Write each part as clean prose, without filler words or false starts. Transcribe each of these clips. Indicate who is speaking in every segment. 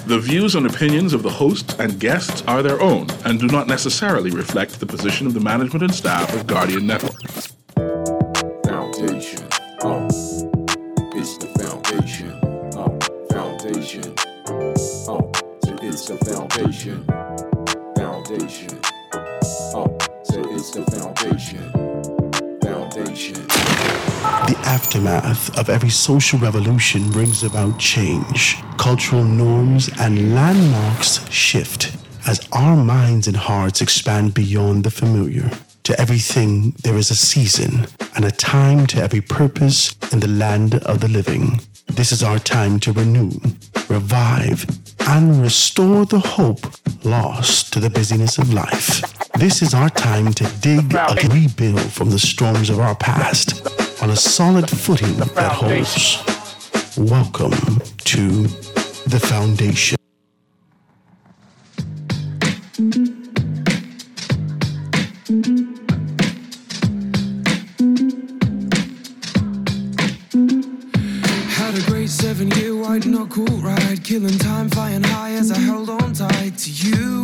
Speaker 1: The views and opinions of the host and guests are their own and do not necessarily reflect the position of the management and staff of Guardian Network.
Speaker 2: Foundation. It's the foundation. Foundation. So it's the foundation. Foundation. So it's the foundation. Foundation.
Speaker 3: The aftermath of every social revolution brings about change. Cultural norms and landmarks shift as our minds and hearts expand beyond the familiar. To everything there is a season and a time to every purpose in the land of the living. This is our time to renew, revive, and restore the hope lost to the busyness of life. This is our time to dig and rebuild from the storms of our past on a solid footing that holds. Welcome to the foundation.
Speaker 4: Had a great 7-year white knuckle ride, killing time, flying high as I held on tight to you.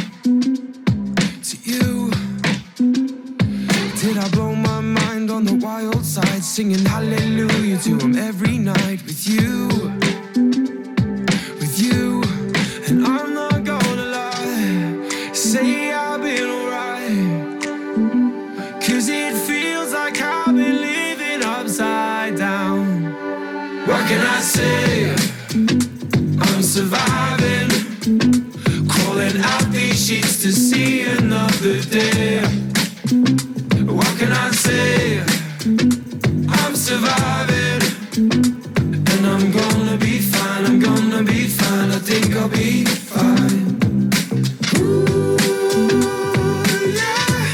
Speaker 4: To you. Did I blow my mind on the wild side, singing hallelujah to him every night with you. With you. And I'm not gonna lie, say I've been alright, 'cause it feels like I've been living upside down. What can I say? I'm surviving, crawling out these sheets to see another day. What can I say? I'm surviving, and I'm gonna be fine, I'm gonna be fine, I think I'll be fine. Ooh, yeah.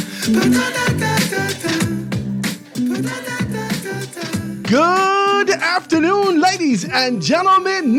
Speaker 5: Good afternoon, ladies and gentlemen.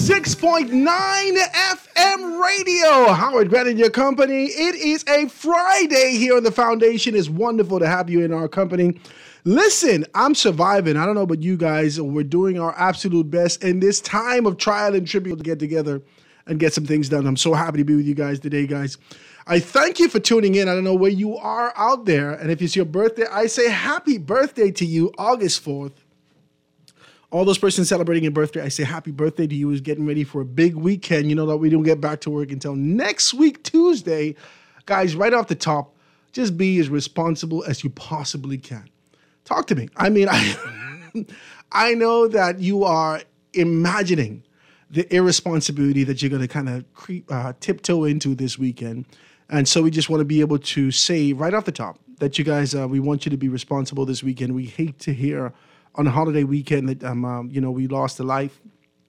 Speaker 5: 96.9 FM radio. Howard Grant in your company. It is a Friday here on the Foundation. It's wonderful to have you in our company. Listen, I'm surviving. I don't know about you guys. We're doing our absolute best in this time of trial and tribute to get together and get some things done. I'm so happy to be with you guys today, guys. I thank you for tuning in. I don't know where you are out there. And if it's your birthday, I say happy birthday to you, August 4th. All those persons celebrating your birthday, I say happy birthday to you. Who's getting ready for a big weekend. You know that we don't get back to work until next week, Tuesday. Guys, right off the top, just be as responsible as you possibly can. Talk to me. I mean, I know that you are imagining the irresponsibility that you're going to kind of tiptoe into this weekend. And so we just want to be able to say right off the top that you guys, we want you to be responsible this weekend. We hate to hear on a holiday weekend that, we lost a life.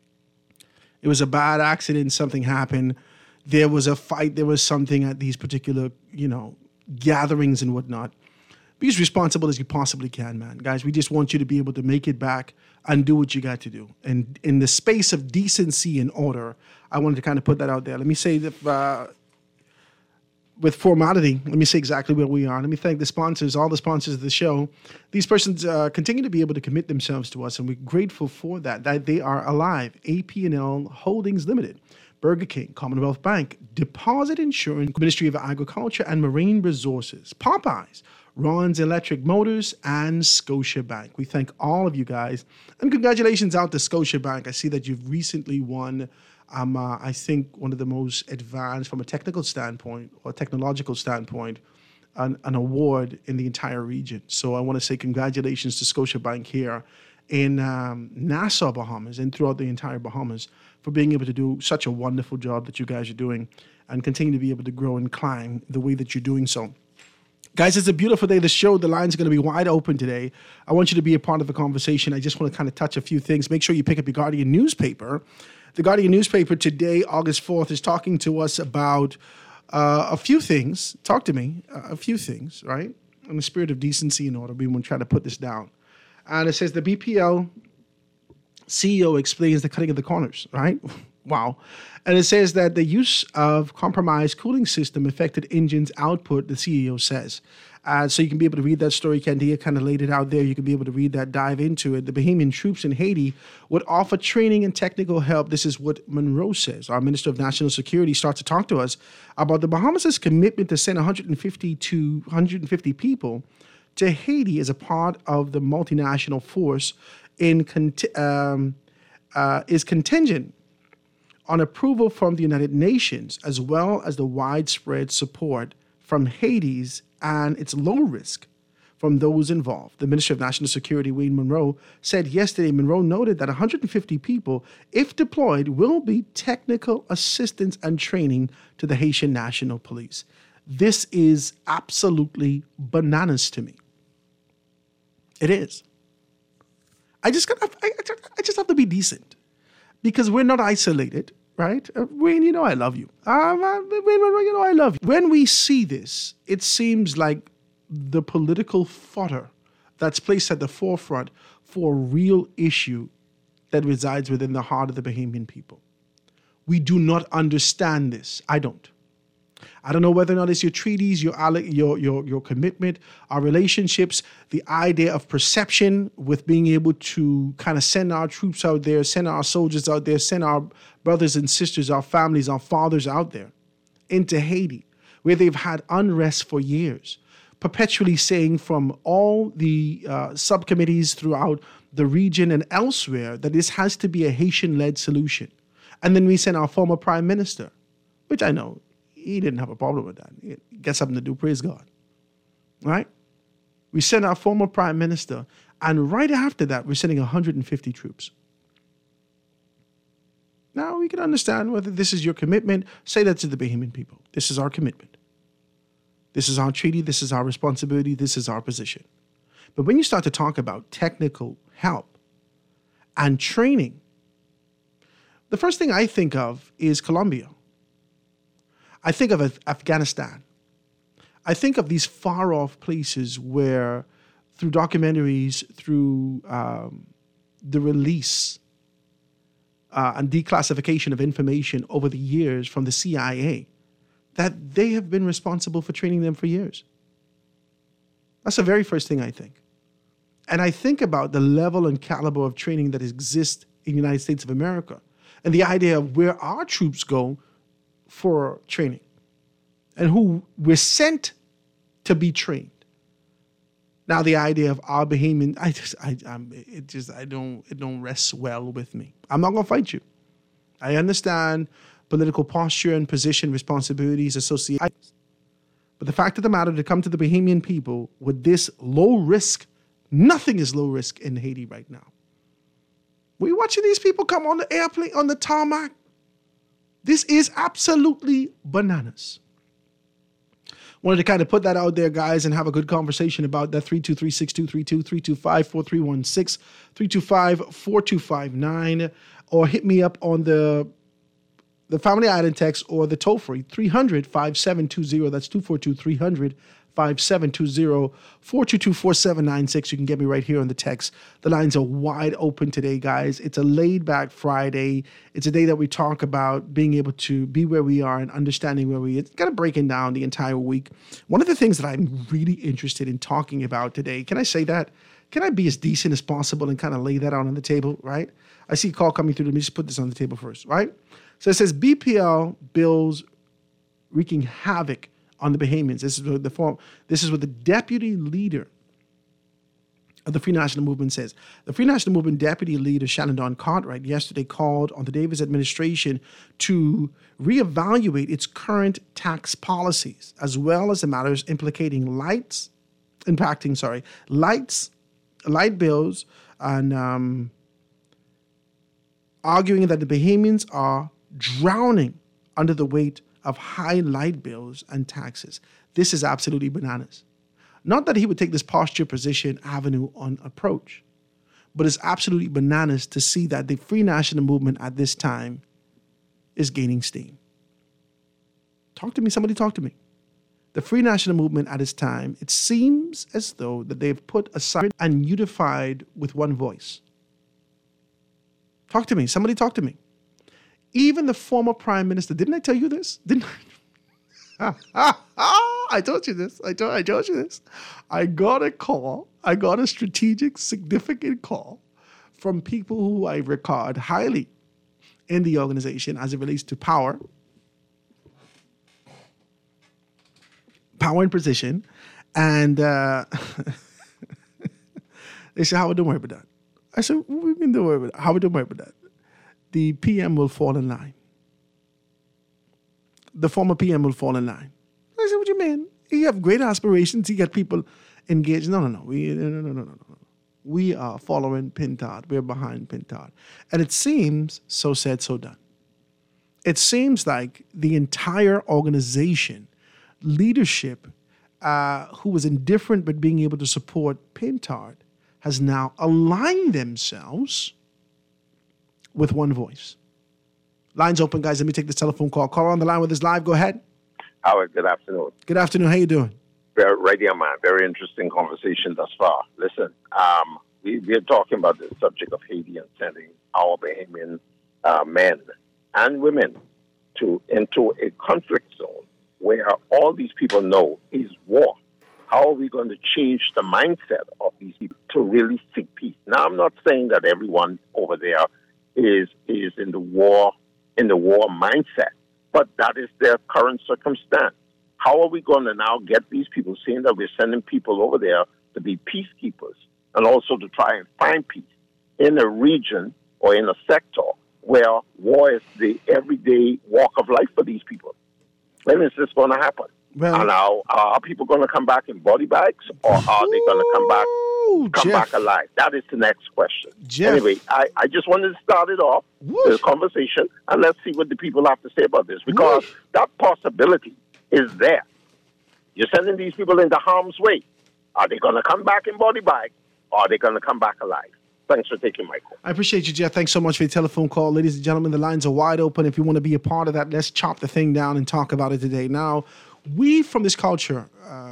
Speaker 5: It was a bad accident. Something happened. There was a fight. There was something at these particular, gatherings and whatnot. Be as responsible as you possibly can, man. Guys, we just want you to be able to make it back and do what you got to do. And in the space of decency and order, I wanted to kind of put that out there. Let me say that with formality, let me say exactly where we are. Let me thank the sponsors, all the sponsors of the show. These persons continue to be able to commit themselves to us, and we're grateful for that they are alive. AP&L Holdings Limited, Burger King, Commonwealth Bank, Deposit Insurance, Ministry of Agriculture and Marine Resources, Popeyes, Ron's Electric Motors, and Scotiabank. We thank all of you guys, and congratulations out to Scotiabank. I see that you've recently won I think one of the most advanced from a technical standpoint or technological standpoint, an award in the entire region. So I want to say congratulations to Scotiabank here in Nassau, Bahamas, and throughout the entire Bahamas for being able to do such a wonderful job that you guys are doing and continue to be able to grow and climb the way that you're doing so. Guys, it's a beautiful day. The show, the lines are going to be wide open today. I want you to be a part of the conversation. I just want to kind of touch a few things. Make sure you pick up your Guardian newspaper. The Guardian newspaper today, August 4th, is talking to us about a few things. Talk to me. A few things, right? In the spirit of decency and order, we want to try to put this down. And it says the BPL CEO explains the cutting of the corners, right? Wow. And it says that the use of compromised cooling system affected engine's output, the CEO says. So you can be able to read that story. Candia kind of laid it out there. You can be able to read that, dive into it. The Bahamian troops in Haiti would offer training and technical help. This is what Monroe says. Our Minister of National Security starts to talk to us about the Bahamas' commitment to send 150 to 150 people to Haiti as a part of the multinational force is contingent on approval from the United Nations, as well as the widespread support from Haiti's and its low risk from those involved. The Minister of National Security, Wayne Monroe, said yesterday, Monroe noted that 150 people, if deployed, will be technical assistance and training to the Haitian National Police. This is absolutely bananas to me. It is. I just have to be decent because we're not isolated, right? Wayne, you know I love you. Wayne, you know I love you. When we see this, it seems like the political fodder that's placed at the forefront for a real issue that resides within the heart of the Bahamian people. We do not understand this. I don't. I don't know whether or not it's your treaties, your commitment, our relationships, the idea of perception with being able to kind of send our troops out there, send our soldiers out there, send our brothers and sisters, our families, our fathers out there into Haiti, where they've had unrest for years, perpetually saying from all the subcommittees throughout the region and elsewhere that this has to be a Haitian-led solution. And then we send our former prime minister, which I know, he didn't have a problem with that. He got something to do, praise God. Right? We sent our former prime minister, and right after that, we're sending 150 troops. Now, we can understand whether this is your commitment. Say that to the Bahamian people. This is our commitment. This is our treaty. This is our responsibility. This is our position. But when you start to talk about technical help and training, the first thing I think of is Colombia. I think of Afghanistan. I think of these far-off places where, through documentaries, through the release and declassification of information over the years from the CIA, that they have been responsible for training them for years. That's the very first thing I think. And I think about the level and caliber of training that exists in the United States of America and the idea of where our troops go for training and who we're sent to be trained. Now, the idea of our Bahamian, it don't rest well with me. I'm not going to fight you. I understand political posture and position, responsibilities, associated. But the fact of the matter, to come to the Bahamian people with this low risk, nothing is low risk in Haiti right now. We're watching these people come on the airplane, on the tarmac. This is absolutely bananas. Wanted to kind of put that out there, guys, and have a good conversation about that. 323-6232, 325-4316, 325-4259, or hit me up on the Family Island text or the toll-free 300-5720. That's 242-300. 5720 422-4796. You can get me right here on the text. The lines are wide open today, guys. It's a laid-back Friday. It's a day that we talk about being able to be where we are and understanding where we are. It's kind of breaking down the entire week. One of the things that I'm really interested in talking about today, can I say that? Can I be as decent as possible and kind of lay that out on the table, right? I see a call coming through. Let me just put this on the table first, right? So it says BPL bills wreaking havoc on the Bahamians. This is what the deputy leader of the Free National Movement says. The Free National Movement deputy leader, Shannon Dawn Cartwright, yesterday called on the Davis administration to reevaluate its current tax policies, as well as the matters impacting light bills, and arguing that the Bahamians are drowning under the weight of high light bills and taxes. This is absolutely bananas. Not that he would take this posture, position, avenue on approach, but it's absolutely bananas to see that the Free National Movement at this time is gaining steam. Talk to me. Somebody talk to me. The Free National Movement at its time, it seems as though that they've put aside and unified with one voice. Talk to me. Somebody talk to me. Even the former prime minister, didn't I tell you this? Didn't I? I told you this. I told you this. I got a call. I got a strategic, significant call from people who I regard highly in the organization as it relates to power and position. And they said, Howard, don't worry about that. I said, what do you mean don't worry about that? Howard, don't worry about that. The PM will fall in line. The former PM will fall in line. I said, what do you mean? You have great aspirations. You get people engaged. No. No. We are following Pintard. We're behind Pintard. And it seems, so said, so done. It seems like the entire organization, leadership, who was indifferent but being able to support Pintard, has now aligned themselves with one voice. Lines open, guys. Let me take this telephone call. Caller on the line with us live. Go ahead.
Speaker 6: Howard, good afternoon.
Speaker 5: Good afternoon. How you doing?
Speaker 6: Right here, man. Very interesting conversation thus far. Listen, we're talking about the subject of Haiti and sending our Bahamian men and women into a conflict zone where all these people know is war. How are we going to change the mindset of these people to really seek peace? Now, I'm not saying that everyone over there is in the war mindset, but that is their current circumstance. How are we going to now get these people, saying that we're sending people over there to be peacekeepers and also to try and find peace in a region or in a sector where war is the everyday walk of life for these people? When is this going to happen?
Speaker 5: Well,
Speaker 6: and are people going to come back in body bags, or are they going to come back alive? That is the next question.
Speaker 5: Jeff.
Speaker 6: Anyway, I just wanted to start it off, this conversation, and let's see what the people have to say about this, because that possibility is there. You're sending these people into harm's way. Are they going to come back in body bags, or are they going to come back alive? Thanks for taking my call.
Speaker 5: I appreciate you, Jeff. Thanks so much for your telephone call. Ladies and gentlemen, the lines are wide open. If you want to be a part of that, let's chop the thing down and talk about it today. Now, we from this culture,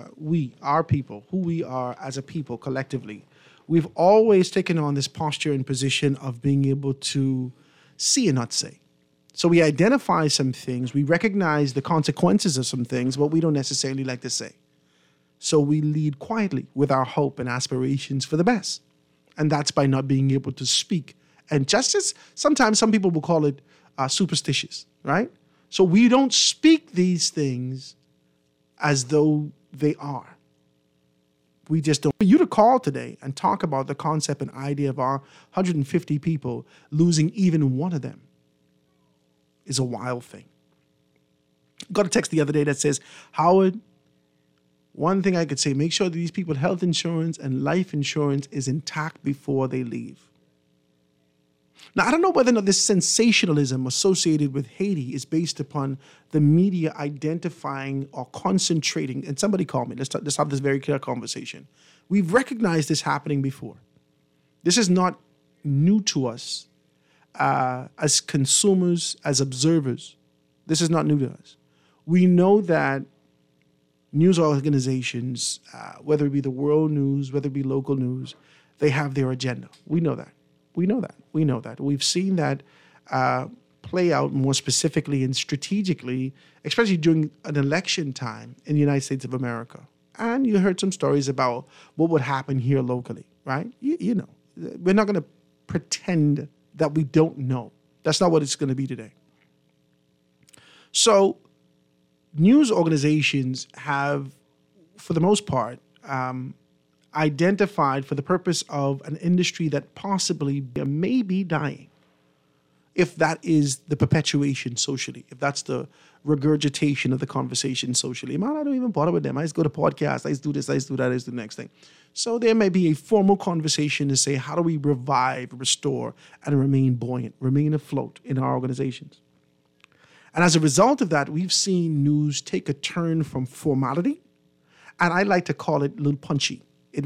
Speaker 5: our people, who we are as a people collectively, we've always taken on this posture and position of being able to see and not say. So we identify some things, we recognize the consequences of some things, but we don't necessarily like to say. So we lead quietly with our hope and aspirations for the best. And that's by not being able to speak. And just as sometimes some people will call it superstitious, right? So we don't speak these things as though they are. We just don't. For you to call today and talk about the concept and idea of our 150 people losing even one of them is a wild thing. Got a text the other day that says, Howard, one thing I could say, make sure that these people health insurance and life insurance is intact before they leave. Now, I don't know whether or not this sensationalism associated with Haiti is based upon the media identifying or concentrating. And somebody called me. Let's have this very clear conversation. We've recognized this happening before. This is not new to us as consumers, as observers. This is not new to us. We know that news organizations, whether it be the world news, whether it be local news, they have their agenda. We know that. We know that. We've seen that play out more specifically and strategically, especially during an election time in the United States of America. And you heard some stories about what would happen here locally, right? You know, we're not going to pretend that we don't know. That's not what it's going to be today. So news organizations have, for the most part, identified for the purpose of an industry that possibly may be dying, if that is the perpetuation socially, if that's the regurgitation of the conversation socially. Man, I don't even bother with them. I just go to podcasts. I just do this, I just do that, I just do the next thing. So there may be a formal conversation to say, how do we revive, restore, and remain buoyant, remain afloat in our organizations? And as a result of that, we've seen news take a turn from formality, and I like to call it a little punchy.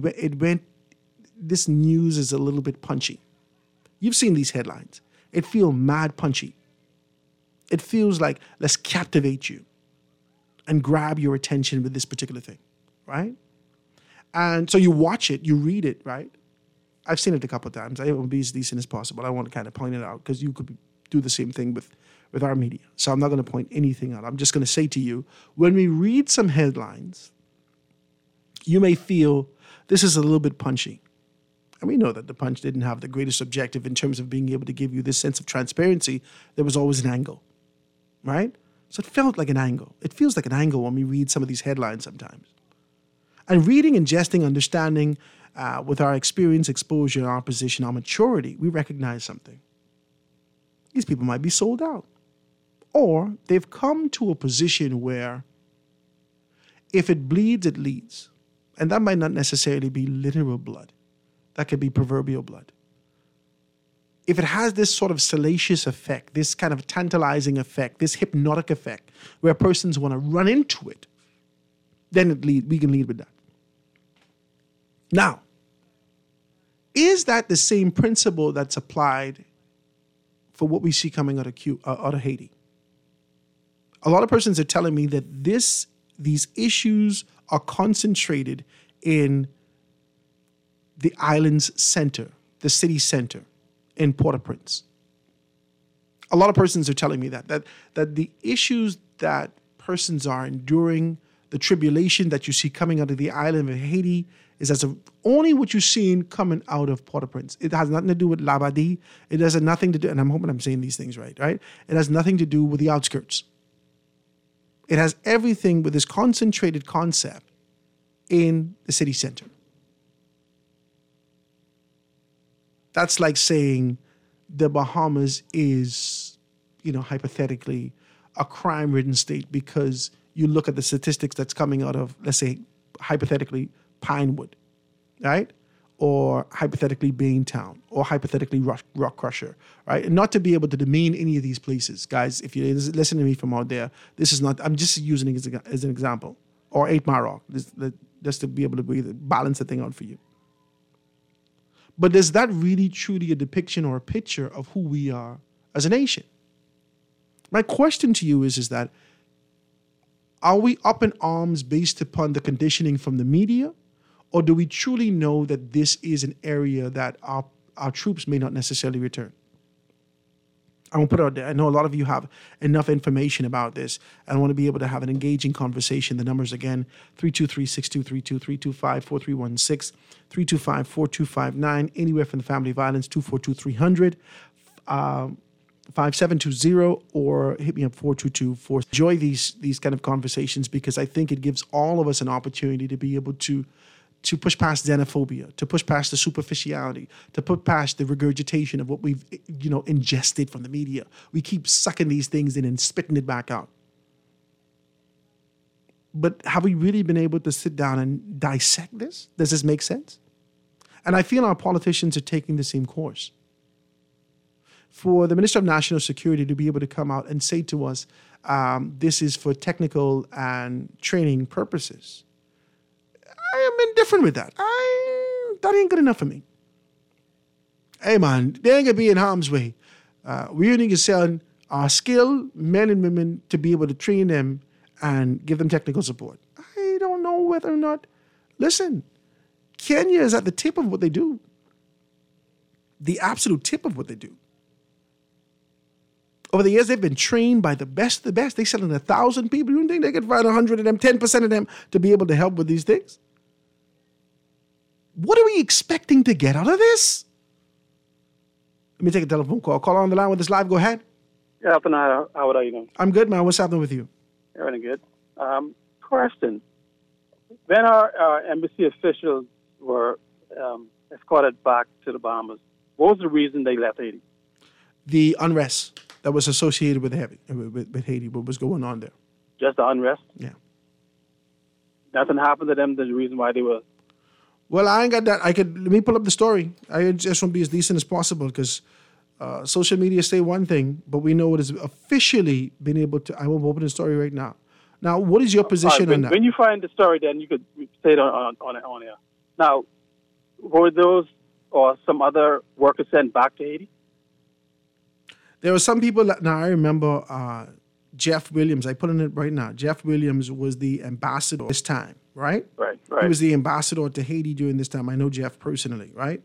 Speaker 5: This news is a little bit punchy. You've seen these headlines. It feels mad punchy. It feels like, let's captivate you and grab your attention with this particular thing, right? And so you watch it, you read it, right? I've seen it a couple of times. I want to be as decent as possible. I want to kind of point it out because you could do the same thing with with our media. So I'm not going to point anything out. I'm just going to say to you, when we read some headlines, you may feel this is a little bit punchy. And we know that the Punch didn't have the greatest objective in terms of being able to give you this sense of transparency. There was always an angle, right? So it felt like an angle. It feels like an angle when we read some of these headlines sometimes. And reading, ingesting, understanding, with our experience, exposure, our position, our maturity, we recognize something. These people might be sold out. Or they've come to a position where if it bleeds, it leads. And that might not necessarily be literal blood. That could be proverbial blood. If it has this sort of salacious effect, this kind of tantalizing effect, this hypnotic effect, where persons want to run into it, then we can lead with that. Now, is that the same principle that's applied for what we see coming out of Haiti? A lot of persons are telling me that these issues are concentrated in the island's center, the city center in Port-au-Prince. A lot of persons are telling me that the issues that persons are enduring, the tribulation that you see coming out of the island of Haiti, is as of only what you've seen coming out of Port-au-Prince. It has nothing to do with Labadie. It has nothing to do, and I'm hoping I'm saying these things right? It has nothing to do with the outskirts. It has everything with this concentrated concept in the city center. That's like saying the Bahamas is, hypothetically, a crime-ridden state because you look at the statistics that's coming out of, let's say, hypothetically, Pinewood, right? Or hypothetically, Baintown, or hypothetically, Rock Crusher, right? And not to be able to demean any of these places. Guys, if you listen to me from out there, this is not, I'm just using it as an example. Or 8 Mile Rock, just to be able to balance the thing out for you. But is that really truly a depiction or a picture of who we are as a nation? My question to you is that, are we up in arms based upon the conditioning from the media? Or do we truly know that this is an area that our troops may not necessarily return? I want to put it out there. I know a lot of you have enough information about this, and I want to be able to have an engaging conversation. The numbers again, 323-6232, 325-4316, 325-4259, anywhere from the family violence, 242-300, 5720, or hit me up 4224. Enjoy these kind of conversations because I think it gives all of us an opportunity to be able to push past xenophobia, to push past the superficiality, to put past the regurgitation of what we've, ingested from the media. We keep sucking these things in and spitting it back out. But have we really been able to sit down and dissect this? Does this make sense? And I feel our politicians are taking the same course. For the Minister of National Security to be able to come out and say to us, this is for technical and training purposes, I am indifferent with that. That ain't good enough for me. Hey, man, they ain't going to be in harm's way. We need to send our skilled men and women to be able to train them and give them technical support. I don't know whether or not. Listen, Kenya is at the tip of what they do. The absolute tip of what they do. Over the years, they've been trained by the best of the best. They sent in 1,000 people. You don't think they could find 100 of them, 10% of them to be able to help with these things? What are we expecting to get out of this? Let me take a telephone call. Call on the line with us live. Go ahead.
Speaker 7: Yeah, how are you doing?
Speaker 5: I'm good, man. What's happening with you?
Speaker 7: Everything good. Question. When our embassy officials were escorted back to the Bahamas, what was the reason they left Haiti?
Speaker 5: The unrest that was associated with Haiti, what was going on there.
Speaker 7: Just the unrest?
Speaker 5: Yeah.
Speaker 7: Nothing happened to them, the reason why they were...
Speaker 5: Well, I ain't got that. Let me pull up the story. I just want to be as decent as possible because social media say one thing, but we know it has officially been able to... I won't open the story right now. Now, what is your position on that?
Speaker 7: When you find the story, then you could say it on air. Now, were those or some other workers sent back to Haiti?
Speaker 5: There were some people now I remember Jeff Williams. I put in it right now. Jeff Williams was the ambassador this time, right?
Speaker 7: Right.
Speaker 5: He was the ambassador to Haiti during this time. I know Jeff personally, right?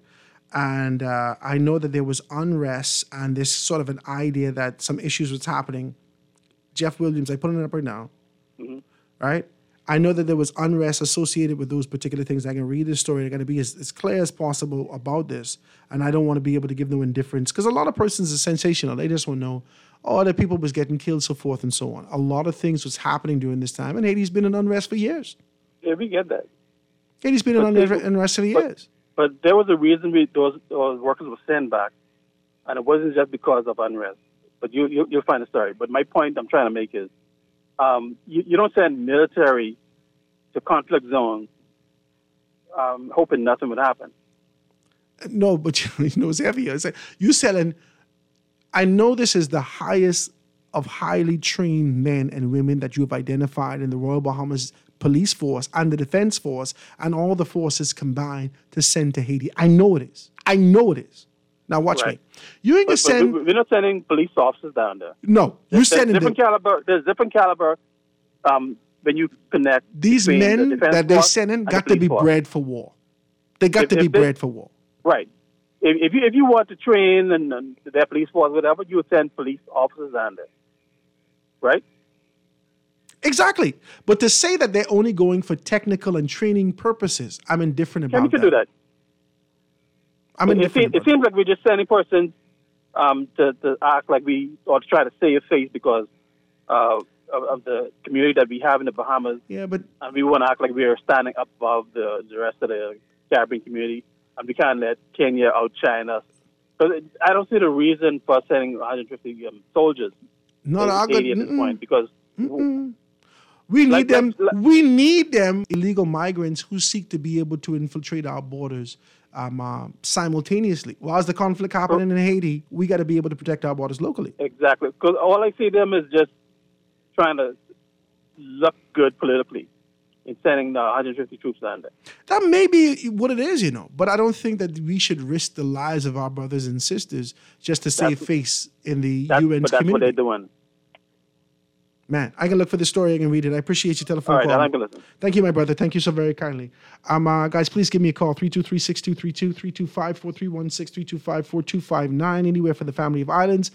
Speaker 5: And I know that there was unrest and this sort of an idea that some issues was happening. Jeff Williams, I put it up right now, right? I know that there was unrest associated with those particular things. I can read the story. I got to be as clear as possible about this. And I don't want to be able to give no indifference because a lot of persons are sensational. They just want to know, the people was getting killed, so forth and so on. A lot of things was happening during this time. And Haiti's been in unrest for years.
Speaker 7: Yeah, we get that.
Speaker 5: Haiti's been in unrest for years.
Speaker 7: But there was a reason those workers were sent back. And it wasn't just because of unrest. But you'll find the story. But my point I'm trying to make is, you don't send military to conflict zones hoping nothing would happen.
Speaker 5: No, but it's heavier. It's like you selling. I know this is the highest of highly trained men and women that you have identified in the Royal Bahamas Police Force and the Defense Force and all the forces combined to send to Haiti. I know it is. Now watch me. You ain't gonna send.
Speaker 7: We're not sending police officers down there.
Speaker 5: No, you're sending
Speaker 7: different caliber. There's different caliber. When you connect
Speaker 5: these men that they're sending, got to be bred for war. They got to be bred for war.
Speaker 7: Right. If you want to train and their police force, whatever, you would send police officers down there. Right.
Speaker 5: Exactly. But to say that they're only going for technical and training purposes, I'm indifferent about that.
Speaker 7: You can do that. It seems like we're just sending persons to act like or to try to save face because of the community that we have in the Bahamas.
Speaker 5: Yeah, but
Speaker 7: and we want to act like we are standing up above the rest of the Caribbean community, and we can't let Kenya outshine us. But I don't see the reason for sending 150 soldiers to Haiti at this point because.
Speaker 5: We need them. We need them illegal migrants who seek to be able to infiltrate our borders simultaneously. Whilst the conflict happening in Haiti, we got to be able to protect our borders locally.
Speaker 7: Exactly, because all I see them is just trying to look good politically in sending the 150 troops down there.
Speaker 5: That may be what it is, but I don't think that we should risk the lives of our brothers and sisters just to save face in the UN's community.
Speaker 7: But that's what they're doing.
Speaker 5: Man, I can look for the story. I can read it. I appreciate your telephone call.
Speaker 7: All right, I'm going to listen.
Speaker 5: Thank you, my brother. Thank you so very kindly. Guys, please give me a call, 323-6232, 325-4316, 325-4259, anywhere for the family of islands,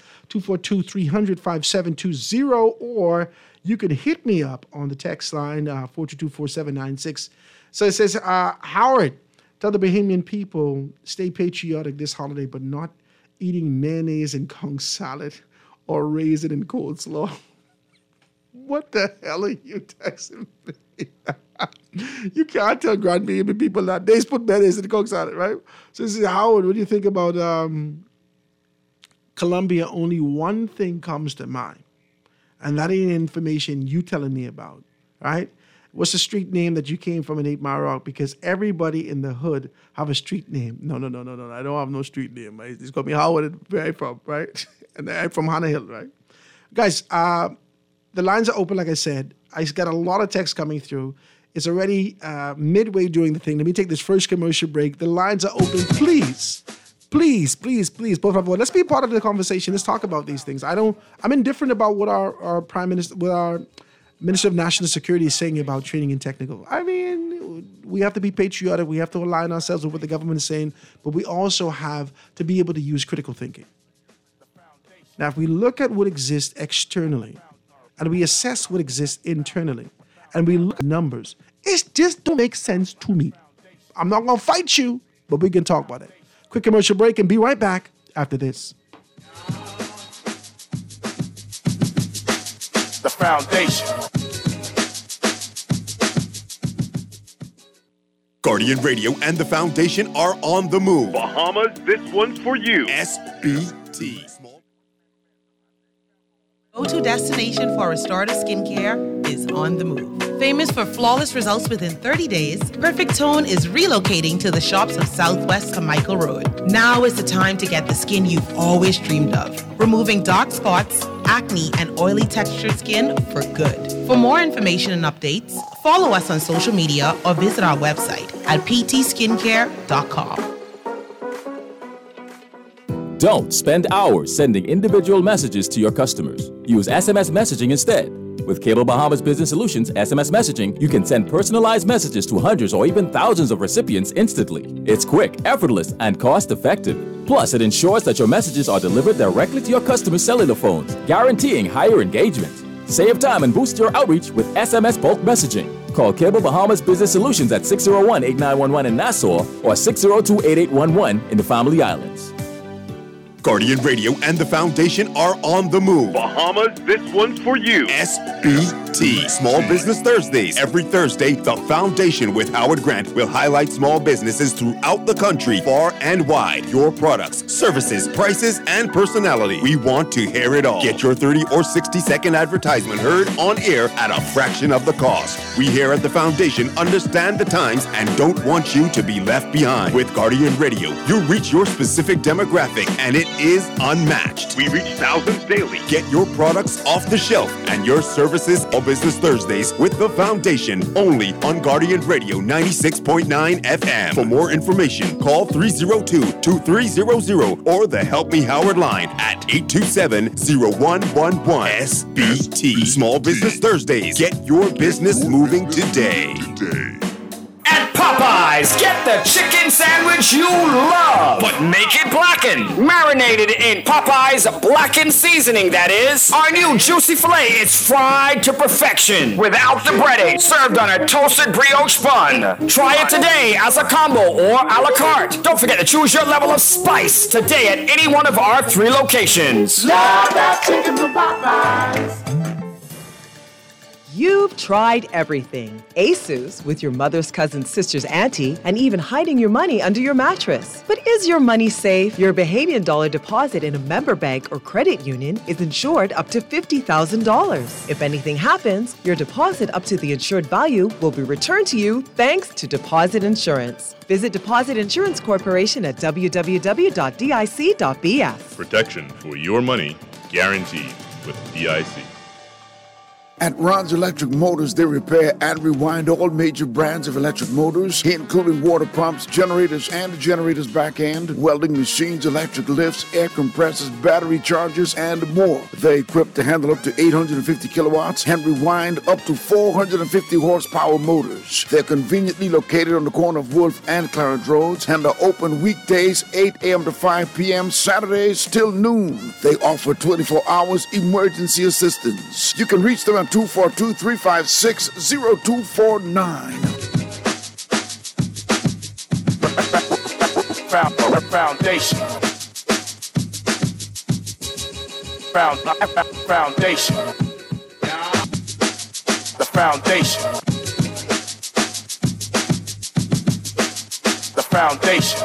Speaker 5: 242-300-5720, or you can hit me up on the text line, 422-4796. So it says, Howard, tell the Bahamian people, stay patriotic this holiday, but not eating mayonnaise and conch salad or raisin and coleslaw. What the hell are you texting me? You can't tell grandbaby people that. They put mayonnaise in the conch salad, right? So this is Howard. What do you think about Colombia? Only one thing comes to mind, and that ain't information you telling me about, right? What's the street name that you came from in 8 Mile Rock? Because everybody in the hood have a street name. No. I don't have no street name. Right? It's going to be Howard, where I'm from, right? And I'm from Hannah Hill, right? Guys, the lines are open, like I said. I got a lot of text coming through. It's already midway during the thing. Let me take this first commercial break. The lines are open. Please, both of us, let's be part of the conversation. Let's talk about these things. I'm indifferent about what our Prime Minister, what our Minister of National Security is saying about training and technical. I mean, we have to be patriotic. We have to align ourselves with what the government is saying, but we also have to be able to use critical thinking. Now, if we look at what exists externally, and we assess what exists internally, and we look at numbers, it just don't make sense to me. I'm not going to fight you, but we can talk about it. Quick commercial break and be right back after this.
Speaker 2: The foundation.
Speaker 8: Guardian Radio and the Foundation are on the move.
Speaker 9: Bahamas, this one's for you.
Speaker 8: SBT.
Speaker 10: Go-to destination for restorative skincare is On the Move. Famous for flawless results within 30 days, Perfect Tone is relocating to the shops of Southwest Carmichael Road. Now is the time to get the skin you've always dreamed of, removing dark spots, acne, and oily textured skin for good. For more information and updates, follow us on social media or visit our website at ptskincare.com.
Speaker 11: Don't spend hours sending individual messages to your customers. Use SMS messaging instead. With Cable Bahamas Business Solutions SMS messaging, you can send personalized messages to hundreds or even thousands of recipients instantly. It's quick, effortless, and cost-effective. Plus, it ensures that your messages are delivered directly to your customers' cellular phones, guaranteeing higher engagement. Save time and boost your outreach with SMS bulk messaging. Call Cable Bahamas Business Solutions at 601-8911 in Nassau or 602-8811 in the Family Islands.
Speaker 8: Guardian Radio and the Foundation are on the move.
Speaker 9: Bahamas, this one's for you.
Speaker 8: SBT, Small Business Thursdays. Every Thursday, the Foundation with Howard Grant will highlight small businesses throughout the country, far and wide. Your products, services, prices, and personality. We want to hear it all. Get your 30 or 60-second advertisement heard on air at a fraction of the cost. We here at the Foundation understand the times and don't want you to be left behind. With Guardian Radio, you reach your specific demographic, and it is unmatched.
Speaker 9: We reach thousands daily.
Speaker 8: Get your products off the shelf and your services on Business Thursdays with the Foundation, only on Guardian Radio 96.9 FM. For more information, call 302-2300 or the Help Me Howard line at 827-0111. SBT, Small Business Thursdays. Get your business moving today.
Speaker 12: At Popeyes, get the chicken sandwich you love, but make it blackened. Marinated in Popeyes blackened seasoning, that is. Our new juicy filet is fried to perfection without the breading, served on a toasted brioche bun. Try it today as a combo or a la carte. Don't forget to choose your level of spice today at any one of our 3 locations.
Speaker 4: Love that chicken from Popeyes.
Speaker 13: You've tried everything. ASUS with your mother's cousin's sister's auntie, and even hiding your money under your mattress. But is your money safe? Your Bahamian dollar deposit in a member bank or credit union is insured up to $50,000. If anything happens, your deposit up to the insured value will be returned to you thanks to Deposit Insurance. Visit Deposit Insurance Corporation at www.dic.bs.
Speaker 14: Protection for your money guaranteed with DIC.
Speaker 2: At Ron's Electric Motors, they repair and rewind all major brands of electric motors, including water pumps, generators, and the generator's back end, welding machines, electric lifts, air compressors, battery chargers, and more. They're equipped to handle up to 850 kilowatts and rewind up to 450 horsepower motors. They're conveniently located on the corner of Wolf and Clarence Roads and are open weekdays 8 a.m. to 5 p.m., Saturdays till noon. They offer 24 hours emergency assistance. You can reach them at 242-356-0249.
Speaker 12: Foundation. Foundation. The Foundation. The Foundation.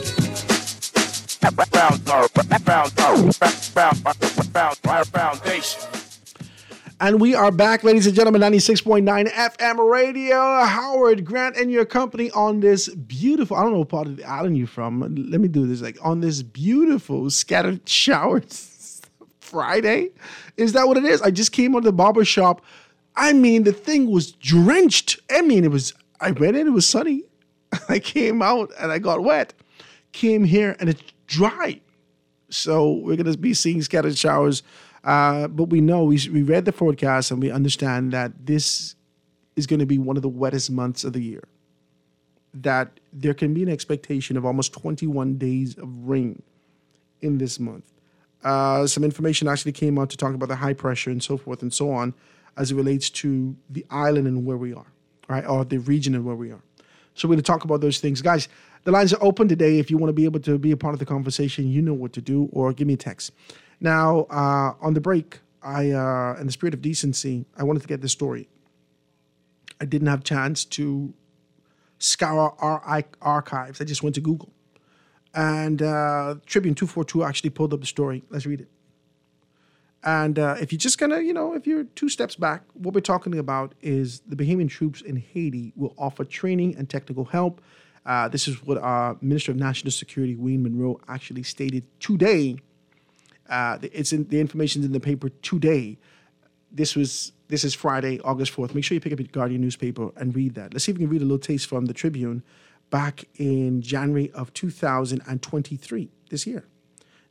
Speaker 12: Foundation.
Speaker 5: And we are back, ladies and gentlemen, 96.9 FM radio. Howard Grant and your company on this beautiful, I don't know what part of the island you're from. Let me do this. Like on this beautiful scattered showers Friday. Is that what it is? I just came out of the barber shop. I mean, the thing was drenched. I mean, I went in, it was sunny. I came out and I got wet. Came here and it's dry. So we're going to be seeing scattered showers. But we know, we read the forecast and we understand that this is going to be one of the wettest months of the year. That there can be an expectation of almost 21 days of rain in this month. Some information actually came out to talk about the high pressure and so forth and so on as it relates to the island and where we are, right? Or the region and where we are. So we're going to talk about those things. Guys, the lines are open today. If you want to be able to be a part of the conversation, you know what to do, or give me a text. Now, on the break, in the spirit of decency, I wanted to get this story. I didn't have a chance to scour our archives. I just went to Google. And Tribune 242 actually pulled up the story. Let's read it. And if you're just going to, if you're 2 steps back, what we're talking about is the Bahamian troops in Haiti will offer training and technical help. This is what our Minister of National Security, Wayne Monroe, actually stated today. The information's in the paper today. This is Friday, August 4th. Make sure you pick up your Guardian newspaper and read that. Let's see if we can read a little taste from the Tribune back in January of 2023, this year.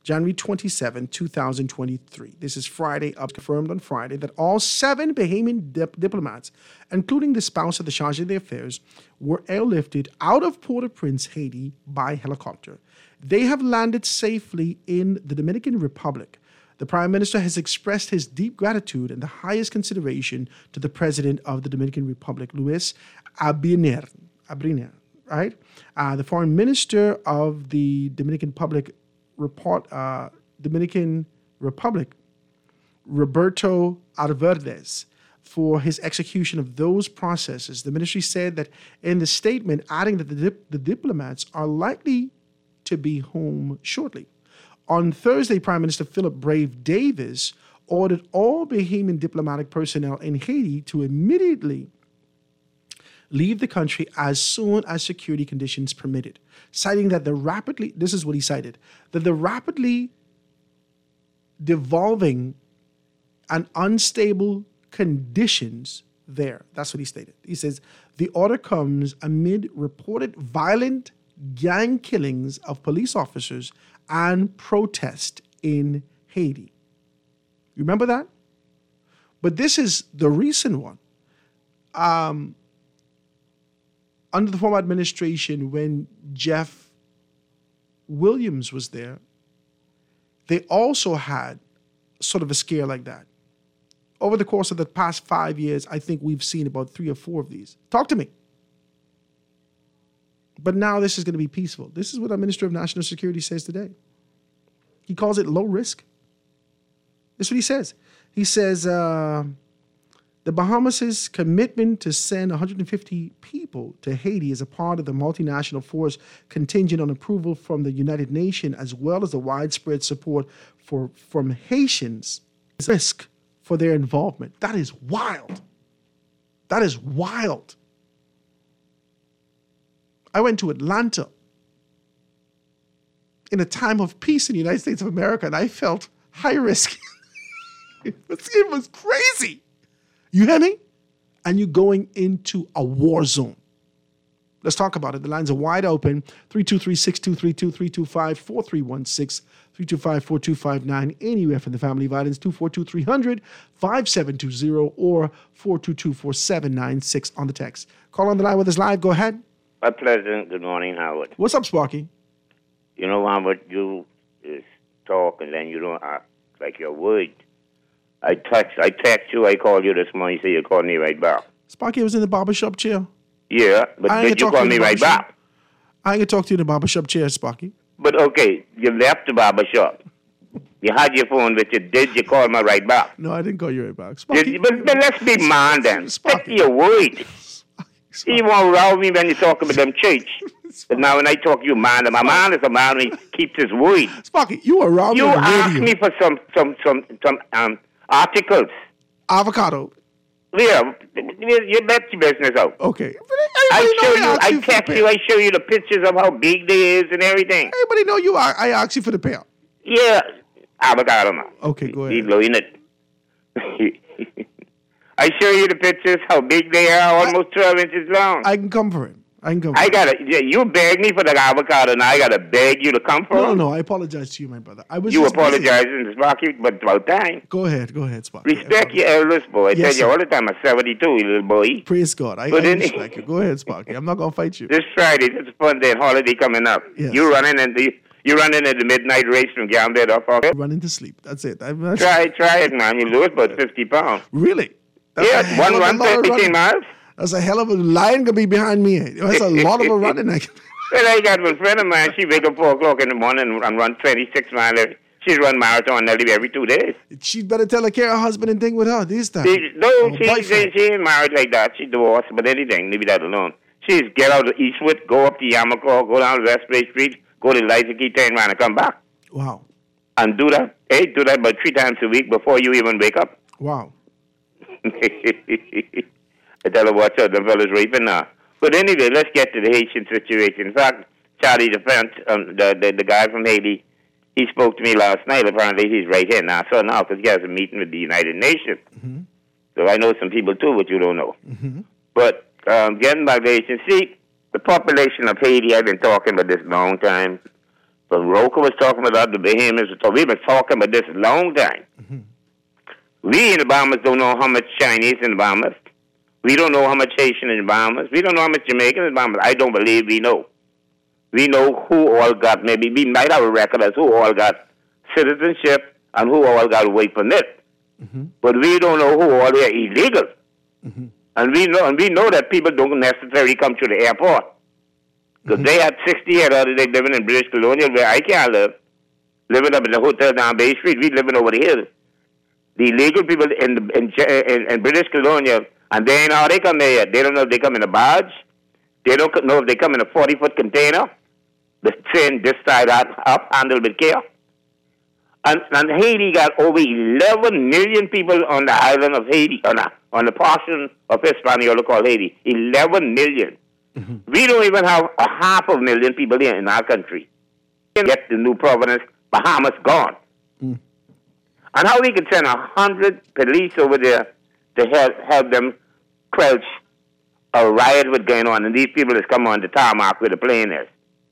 Speaker 5: January 27, 2023. This is Friday, confirmed on Friday, that all 7 Bahamian diplomats, including the spouse of the charge of the affairs, were airlifted out of Port-au-Prince, Haiti, by helicopter. They have landed safely in the Dominican Republic. The Prime Minister has expressed his deep gratitude and the highest consideration to the President of the Dominican Republic, Luis Abinader, right? The Foreign Minister of the Dominican Republic, Roberto Alvarez, for his execution of those processes. The ministry said that in the statement, adding that the diplomats are likely to be home shortly. On Thursday, Prime Minister Philip Brave Davis ordered all Bahamian diplomatic personnel in Haiti to immediately leave the country as soon as security conditions permitted, citing that the rapidly devolving and unstable conditions there. That's what he stated. He says, the order comes amid reported violent gang killings of police officers and protest in Haiti. You remember that? But this is the recent one. Under the former administration, when Jeff Williams was there, they also had sort of a scare like that. Over the course of the past 5 years, I think we've seen about 3 or 4 of these. Talk to me. But now this is going to be peaceful. This is what our Minister of National Security says today. He calls it low risk. That's what he says. He says the Bahamas' commitment to send 150 people to Haiti is a part of the multinational force contingent on approval from the United Nations, as well as the widespread support from Haitians. Risk for their involvement. That is wild. That is wild. I went to Atlanta in a time of peace in the United States of America, and I felt high risk. It was crazy. You hear me? And you're going into a war zone. Let's talk about it. The lines are wide open. 323-6232, 325-4316, 325-4259. Anywhere from the family violence, 242-300-5720 or 422-4796 on the text. Call on the line with us live. Go ahead.
Speaker 15: My pleasure. Good morning, Howard.
Speaker 5: What's up, Sparky?
Speaker 15: You know, Howard, you just talk and then you don't act like you're worried. I text you, I called you this morning, you say you called me right back.
Speaker 5: Sparky was in the barbershop chair.
Speaker 15: Yeah, but did you call me right back?
Speaker 5: I ain't gonna talk to you in the barbershop chair, Sparky.
Speaker 15: But okay, you left the barbershop. You had your phone with you. Did you call me right back?
Speaker 5: No, I didn't call you right back. Sparky.
Speaker 15: But let's be man then. Sparky. You're worried. You won't row me when you talk about them church. But now when I talk to you, man, my man is a man who keeps his word.
Speaker 5: Sparky, you are around.
Speaker 15: You asked me for some articles.
Speaker 5: Avocado.
Speaker 15: Yeah, you let your business out.
Speaker 5: Okay.
Speaker 15: I text you, I show you the pictures of how big they is and everything.
Speaker 5: Everybody know you are. I asked you for the payout.
Speaker 15: Yeah, avocado now.
Speaker 5: Okay, go ahead.
Speaker 15: He's blowing it. I show you the pictures, how big they are, almost 12 inches long.
Speaker 5: I can come for him.
Speaker 15: You begged me for the avocado, now I gotta beg you to come for it?
Speaker 5: No, I apologize to you, my brother.
Speaker 15: You apologizing, Sparky, but about time.
Speaker 5: Go ahead, Sparky.
Speaker 15: Respect your elders, boy. I tell you all the time, I'm 72, you little boy.
Speaker 5: Praise God. I respect you. Go ahead, Sparky. I'm not gonna fight you.
Speaker 15: This Friday, it's a fun day, holiday coming up.
Speaker 5: Yes.
Speaker 15: You running in the midnight race from Gambit off of it?
Speaker 5: Running to sleep. That's it.
Speaker 15: Try it, man. You lose about 50 pounds.
Speaker 5: Really?
Speaker 15: That's one run, 15 miles.
Speaker 5: That's a hell of a lion gonna be behind me. That's a lot of a running.
Speaker 15: Well, I got one friend of mine. She wake up 4 o'clock in the morning and run 26 miles. She's run marathon every 2 days.
Speaker 5: She'd better tell her care her husband and thing with her this time.
Speaker 15: She ain't married like that. She's divorced, but anything, leave that alone. She's get out of Eastwood, go up to Yamaco, go down to West Bay Street, go to Lysekey, turn around and come back.
Speaker 5: Wow.
Speaker 15: And do that. Hey, do that about 3 times a week before you even wake up.
Speaker 5: Wow.
Speaker 15: I tell her watch out, the fella's raping now. But anyway, let's get to the Haitian situation. In fact, Charlie DeFrant, the guy from Haiti, he spoke to me last night. Apparently, he's right here now. So now, because he has a meeting with the United Nations. Mm-hmm. So I know some people too, but you don't know. Mm-hmm. But getting back to Haiti, see, the population of Haiti, I've been talking about this a long time. But Roker was talking about the Bahamians. We've been talking about this a long time.
Speaker 5: Mm-hmm.
Speaker 15: We in the Bahamas don't know how much Chinese in the Bahamas. We don't know how much Haitian in the Bahamas. We don't know how much Jamaican in the Bahamas. I don't believe we know. We know who all got, maybe we might have a record as who all got citizenship and who all got a work permit.
Speaker 5: Mm-hmm.
Speaker 15: But we don't know who all are illegal.
Speaker 5: Mm-hmm.
Speaker 15: And we know that people don't necessarily come to the airport. Because they had 60 years the other day living in British Columbia where I can't live. Living up in the hotel down Bay Street. We living over the hill. The illegal people in British Columbia, and they know how they come here. They don't know if they come in a barge. They don't know if they come in a 40-foot container. The saying this side up, handled with care. And Haiti got over 11 million people on the island of Haiti, on the portion of Hispaniola called Haiti. 11 million. Mm-hmm. We don't even have 500,000 people here in our country. Get the New Providence, Bahamas gone. Mm. And how we could send 100 police over there to help them quench a riot was going on, and these people has come on the tarmac where the plane is.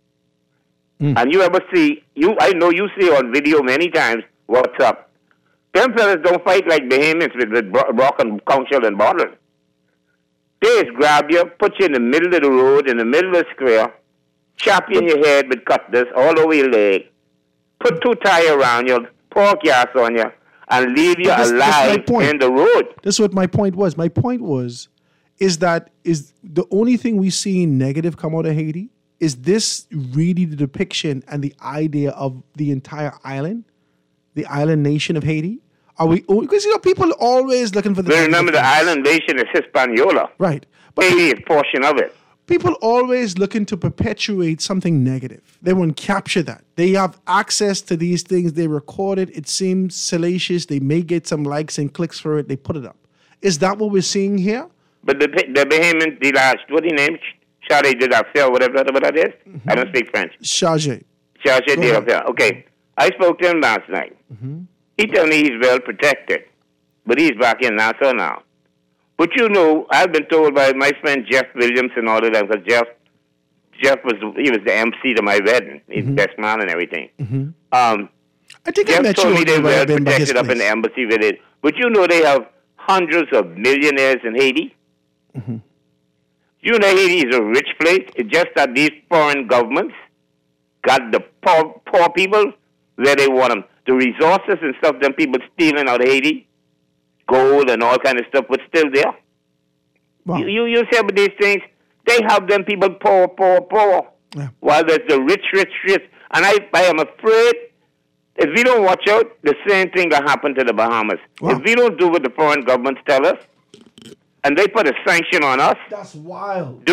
Speaker 15: Mm. And you ever see, I know you see on video many times what's up. Them fellas don't fight like Bahamians with broken council and bottles. They just grab you, put you in the middle of the road, in the middle of the square, chop you in your head with cutlass all over your leg, put 2 tires around you, pour gas on you, and leave you alive in the road.
Speaker 5: That's what my point was. My point was, is the only thing we see negative come out of Haiti? Is this really the depiction and the idea of the entire island, the island nation of Haiti? Are we? Because people are always looking for the.
Speaker 15: Remember, the island nation is Hispaniola.
Speaker 5: Right,
Speaker 15: but Haiti is a portion of it.
Speaker 5: People always looking to perpetuate something negative. They want to capture that. They have access to these things. They record it. It seems salacious. They may get some likes and clicks for it. They put it up. Is that what we're seeing here?
Speaker 15: But the Bahamian, what his name? Charge de l'affaire, whatever that is. Mm-hmm. I don't speak French.
Speaker 5: Charge
Speaker 15: de l'affaire. Okay. I spoke to him last night. Mm-hmm. He told me he's well protected. But he's back in Nassau now. But I've been told by my friend Jeff Williams and all of them, because Jeff was the MC to my wedding. He's the best man and everything. Mm-hmm.
Speaker 5: I think
Speaker 15: Jeff
Speaker 5: I met
Speaker 15: told
Speaker 5: you
Speaker 15: me they're well
Speaker 5: been
Speaker 15: protected up in the embassy with it. But they have hundreds of millionaires in Haiti. Mm-hmm. Haiti is a rich place. It's just that these foreign governments got the poor people where they want them. The resources and stuff, them people stealing out of Haiti, gold and all kind of stuff, but still there. Wow. You say about these things, they have them people poor. Yeah. While there's the rich. And I am afraid if we don't watch out, the same thing will happen to the Bahamas. Wow. If we don't do what the foreign governments tell us, and they put a sanction on us.
Speaker 5: That's wild.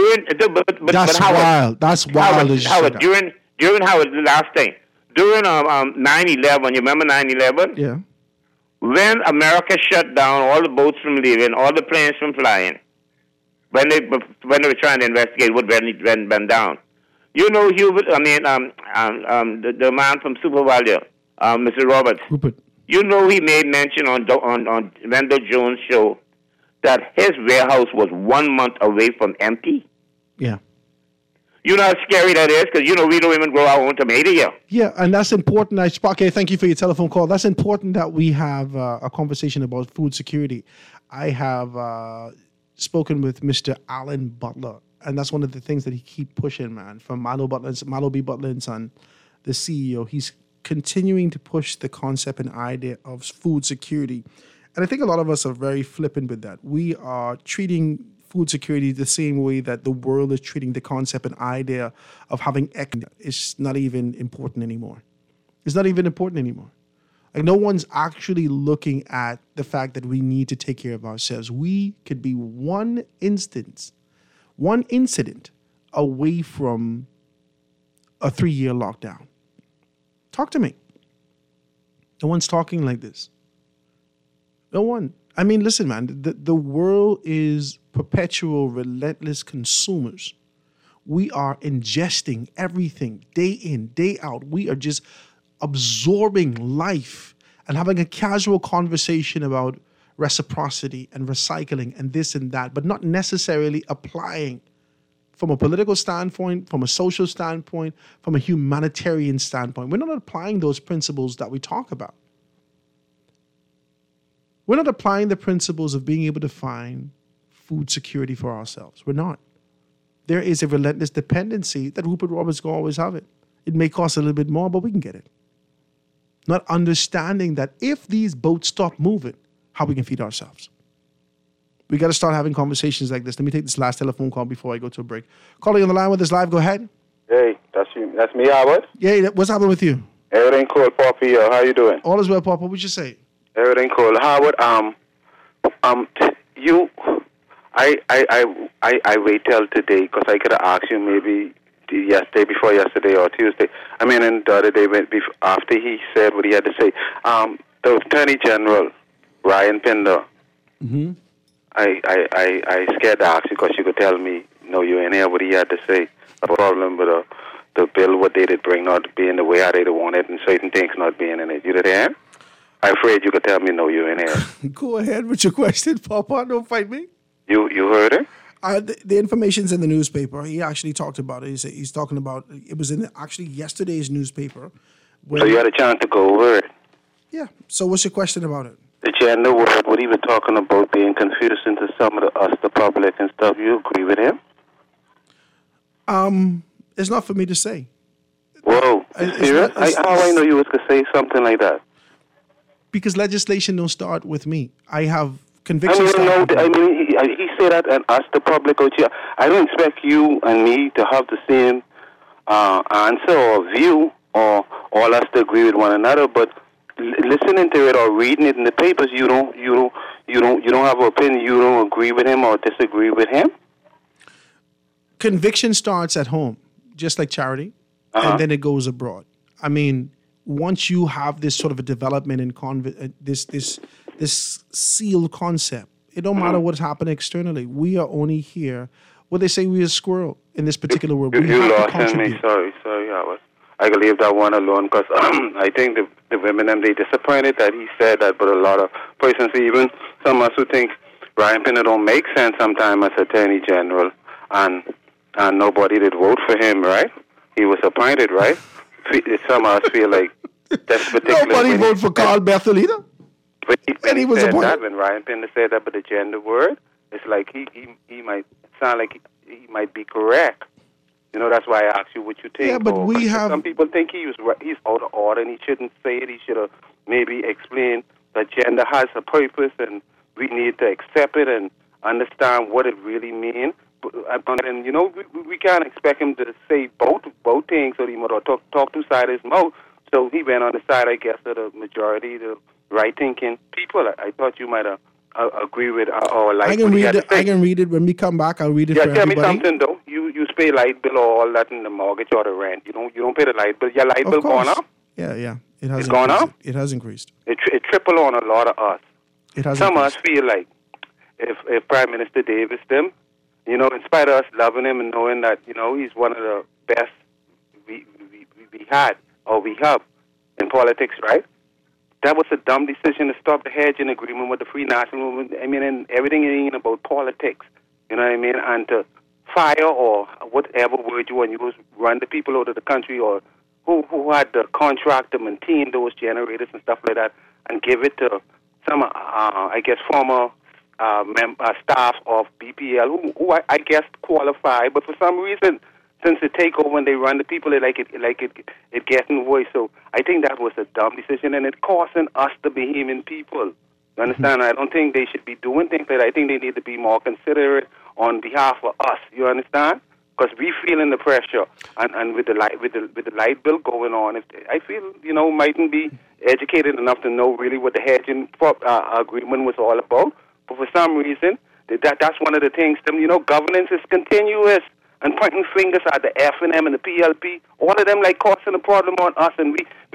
Speaker 15: That's wild. During Howard, last thing, during 9/11, you remember 9/11?
Speaker 5: Yeah.
Speaker 15: When America shut down all the boats from leaving, all the planes from flying, when they were trying to investigate what went down, Hubert. The man from Supervalue, Mr. Roberts.
Speaker 5: Rupert.
Speaker 15: He made mention on Wendell Jones' show that his warehouse was 1 month away from empty.
Speaker 5: Yeah.
Speaker 15: You know how scary that is? Because, we don't even grow our own tomato here.
Speaker 5: Yeah, and that's important. Okay, thank you for your telephone call. That's important that we have a conversation about food security. I have spoken with Mr. Alan Butler, and that's one of the things that he keep pushing, man, from Malo B. Butler and Son, the CEO. He's continuing to push the concept and idea of food security. And I think a lot of us are very flippant with that. We are treating food security the same way that the world is treating the concept and idea of having economic. It's not even important anymore. It's not even important anymore. Like, no one's actually looking at the fact that we need to take care of ourselves. We could be one incident away from a 3-year lockdown. Talk to me. No one's talking like this. No one. I mean, listen, man, the world is perpetual, relentless consumers. We are ingesting everything day in, day out. We are just absorbing life and having a casual conversation about reciprocity and recycling and this and that, but not necessarily applying from a political standpoint, from a social standpoint, from a humanitarian standpoint. We're not applying those principles that we talk about. We're not applying the principles of being able to find food security for ourselves. We're not. There is a relentless dependency that Rupert Roberts will always have it. It may cost a little bit more, but we can get it. Not understanding that if these boats stop moving, how we can feed ourselves. We got to start having conversations like this. Let me take this last telephone call before I go to a break. Calling on the line with us live. Go ahead.
Speaker 16: Hey, that's you. That's me, Howard.
Speaker 5: Yeah, what's happening with you?
Speaker 16: Everything cool, Poppy. How you doing?
Speaker 5: All is well, Papa. What would you say?
Speaker 16: Everything cool, Howard. I wait till today because I could have asked you maybe yesterday, before yesterday, or Tuesday. I mean, and the other day after he said what he had to say. The Attorney General, Ryan Pinder.
Speaker 5: Mm-hmm.
Speaker 16: I scared to ask you because you could tell me, no, you ain't hear what he had to say. A problem with the bill, what they did bring not being the way how they want it, and certain things not being in it. You did hear him? I'm afraid you could tell me, no, you ain't hear.
Speaker 5: Go ahead with your question, Papa. Don't fight me.
Speaker 16: You heard it?
Speaker 5: The information's in the newspaper. He actually talked about it. He's talking about it was in actually yesterday's newspaper.
Speaker 16: So you had a chance to go over it?
Speaker 5: Yeah. So what's your question about it?
Speaker 16: The gender word, what he was talking about being confusing to some of us, the public and stuff, you agree with him?
Speaker 5: It's not for me to say.
Speaker 16: Whoa. Serious? How I know you was going to say something like that?
Speaker 5: Because legislation don't start with me. I have convictions.
Speaker 16: He said that, and us, the public out here, I don't expect you and me to have the same answer or view, or all us to agree with one another. But listening to it or reading it in the papers, you don't have an opinion. You don't agree with him or disagree with him.
Speaker 5: Conviction starts at home, just like charity, and then it goes abroad. I mean, once you have this sort of a development in this sealed concept, it don't matter what's happening externally. We are only here. What they say, we are a squirrel in this particular world.
Speaker 16: You lost me. Sorry, Howard. I can leave that one alone because I think the women, they disappointed that he said that, but a lot of persons, even some of us who think Ryan Pinder don't make sense sometimes as Attorney General, and nobody did vote for him, right? He was appointed, right? Some of us feel like that's particular.
Speaker 5: Nobody voted for Carl Bethel either.
Speaker 16: When he was appointed. That, when Ryan Pinder said that, but the gender word, it's like he might sound like he might be correct. You know, that's why I asked you what you think.
Speaker 5: Yeah, but
Speaker 16: some people think he's out of order and he shouldn't say it. He should have maybe explained that gender has a purpose and we need to accept it and understand what it really means. And you know, we can't expect him to say both things, or he might talk two sides of his mouth. So he went on the side, I guess, of the majority, the right-thinking people. I thought you might agree with or like.
Speaker 5: I can read it when we come back. I'll read it.
Speaker 16: Yeah,
Speaker 5: for
Speaker 16: tell
Speaker 5: everybody.
Speaker 16: me something though. You pay light bill or all that in the mortgage or the rent. You don't pay the light bill. Your light bill gone up?
Speaker 5: Yeah. It has.
Speaker 16: It's gone up.
Speaker 5: It has increased.
Speaker 16: It tripled on a lot of us.
Speaker 5: It has.
Speaker 16: Some of us feel like if Prime Minister Davis them, you know, in spite of us loving him and knowing that, you know, he's one of the best we had or we have in politics, right? That was a dumb decision to stop the hedging agreement with the Free National Movement. I mean, and everything ain't about politics, you know what I mean? And to fire or whatever word you want to use, run the people out of the country or who had the contract to maintain those generators and stuff like that, and give it to some, I guess, former staff of BPL who I guess qualify, but for some reason, since they take over and they run the people, it getting worse. So I think that was a dumb decision, and it costing us the Bahamian people. You understand? I don't think they should be doing things like that. I think they need to be more considerate on behalf of us. You understand? Because we feeling the pressure, and with the light bill going on, I feel, you know, mightn't be educated enough to know really what the hedging agreement was all about. But for some reason, that's one of the things. You know, governance is continuous, and pointing fingers at the F&M and the PLP, all of them like causing a problem on us, and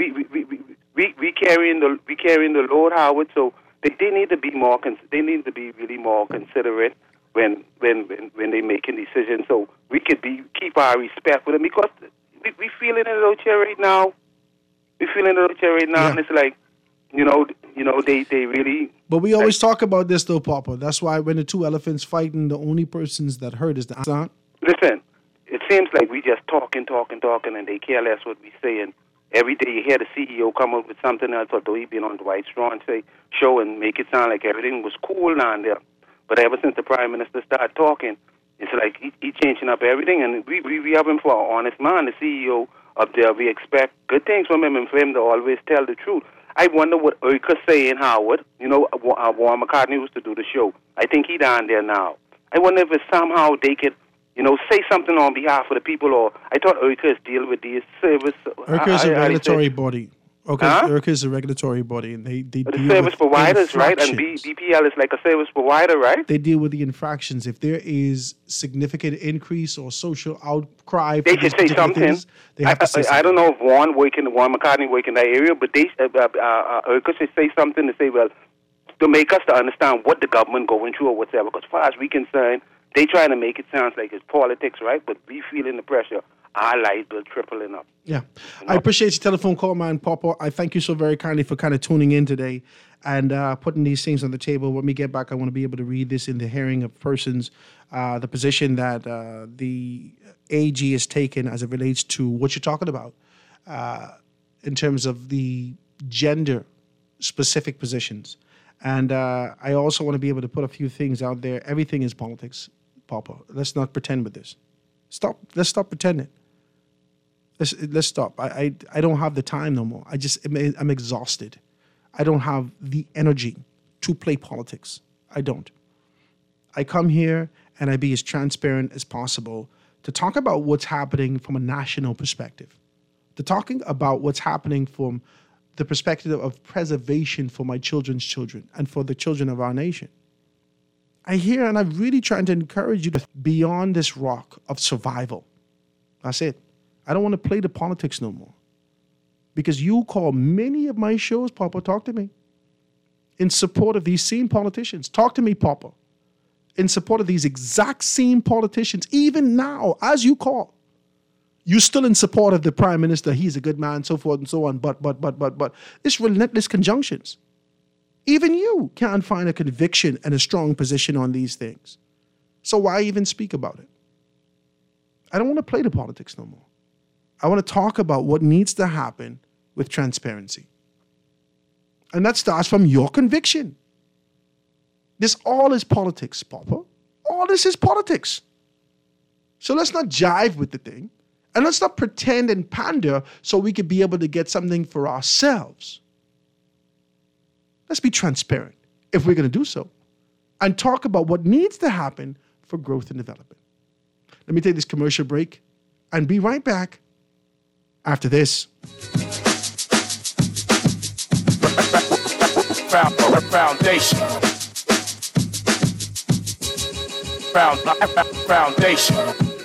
Speaker 16: we carrying the load, Howard. So they need to be more. They need to be really more considerate when they making decisions, so we could keep our respect with them, because we feeling it out here right now. We feeling it out here right now, and it's like, you know, they really.
Speaker 5: But we always talk about this, though, Papa. That's why when the two elephants fighting, the only persons that hurt is the son.
Speaker 16: Listen, it seems like we just talking, and they care less what we say. And every day you hear the CEO come up with something else, although he been on Dwight Strong show and make it sound like everything was cool down there. But ever since the Prime Minister started talking, it's like he changing up everything. And we have him for an honest man, the CEO up there. We expect good things from him and for him to always tell the truth. I wonder what Erica's saying, Howard. You know, Warren McCartney used to do the show. I think he down there now. I wonder if somehow they could, you know, say something on behalf of the people. Or I thought Erica is dealing with these service.
Speaker 5: Erica is a regulatory body. Okay, Erica is a regulatory body, and they
Speaker 16: the
Speaker 5: deal
Speaker 16: service
Speaker 5: with
Speaker 16: providers, right? And
Speaker 5: infractions.
Speaker 16: BPL is like a service provider, right?
Speaker 5: They deal with the infractions. If there is significant increase or social outcry,
Speaker 16: They
Speaker 5: for these
Speaker 16: should say
Speaker 5: particular
Speaker 16: something.
Speaker 5: things, they have to say
Speaker 16: I
Speaker 5: something.
Speaker 16: don't know if Warren McCartney work in that area, but they Erica should say something to say, well, to make us to understand what the government going through or whatever. Because as far as we concerned, they trying to make it sound like it's politics, right? But we feeling the pressure. Our light bill tripling up.
Speaker 5: Yeah. I appreciate your telephone call, man, Papa. I thank you so very kindly for kind of tuning in today and putting these things on the table. When we get back, I want to be able to read this in the hearing of persons, the position that the AG has taken as it relates to what you're talking about in terms of the gender-specific positions. And I also want to be able to put a few things out there. Everything is politics, Papa. Let's not pretend with this. Let's stop pretending. Let's stop. I don't have the time no more. I'm exhausted. I don't have the energy to play politics. I don't. I come here and I be as transparent as possible to talk about what's happening from a national perspective, to talking about what's happening from the perspective of preservation for my children's children and for the children of our nation. I hear and I'm really trying to encourage you to beyond this rock of survival. That's it. I don't want to play the politics no more. Because you call many of my shows, Papa, talk to me. In support of these same politicians. Talk to me, Papa. In support of these exact same politicians. Even now, as you call. You're still in support of the Prime Minister. He's a good man, so forth and so on. But. It's relentless conjunctions. Even you can't find a conviction and a strong position on these things. So why even speak about it? I don't want to play the politics no more. I want to talk about what needs to happen with transparency. And that starts from your conviction. This all is politics, Papa. All this is politics. So let's not jive with the thing. And let's not pretend and pander so we could be able to get something for ourselves. Let's be transparent if we're going to do so. And talk about what needs to happen for growth and development. Let me take this commercial break and be right back after this.
Speaker 12: Foundation. Foundation.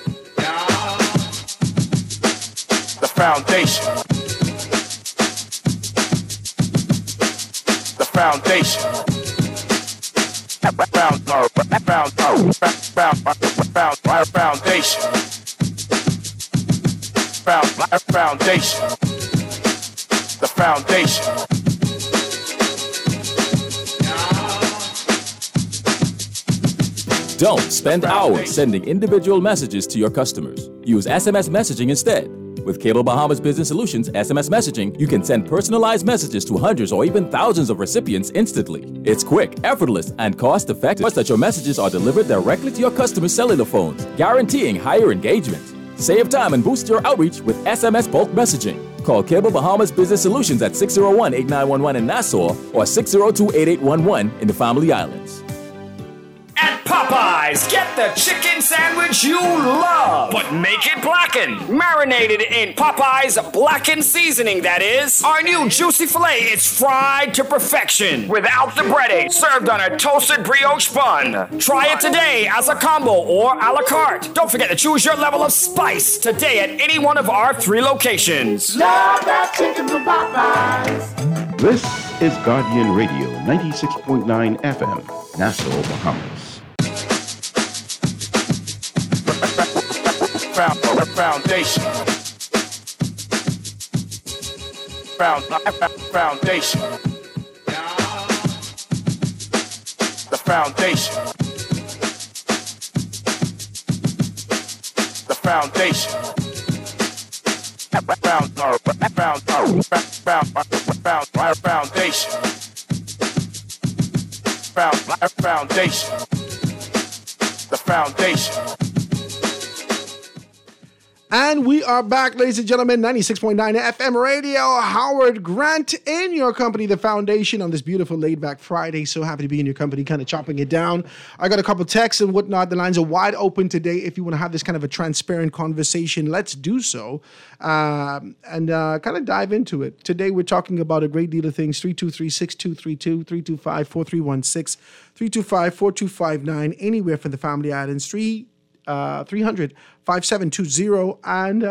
Speaker 12: The foundation. The foundation. Foundation. The foundation.
Speaker 11: Don't spend hours sending individual messages to your customers. Use SMS messaging instead. With Cable Bahamas Business Solutions SMS messaging, you can send personalized messages to hundreds or even thousands of recipients instantly. It's quick, effortless, and cost-effective. Plus that your messages are delivered directly to your customers' cellular phones, guaranteeing higher engagement. Save time and boost your outreach with SMS bulk messaging. Call Cable Bahamas Business Solutions at 601-8911 in Nassau or 602-8811 in the Family Islands.
Speaker 12: At Popeyes, get the chicken sandwich you love, but make it blackened. Marinated in Popeyes blackened seasoning, that is. Our new juicy filet is fried to perfection without the breading, served on a toasted brioche bun. Try it today as a combo or a la carte. Don't forget to choose your level of spice today at any one of our 3 locations.
Speaker 17: Love that chicken from Popeyes.
Speaker 18: This is Guardian Radio 96.9 FM, Nassau, Bahamas.
Speaker 12: Foundation. Foundation. The foundation. The
Speaker 19: foundation. Foundation. The foundation.
Speaker 5: And we are back, ladies and gentlemen, 96.9 FM radio. Howard Grant in your company, The Foundation, on this beautiful laid-back Friday. So happy to be in your company, kind of chopping it down. I got a couple texts and whatnot. The lines are wide open today. If you want to have this kind of a transparent conversation, let's do so and kind of dive into it. Today, we're talking about a great deal of things. 323-6232, 325-4316, 325-4259, anywhere from the Family Islands, 300-5720 and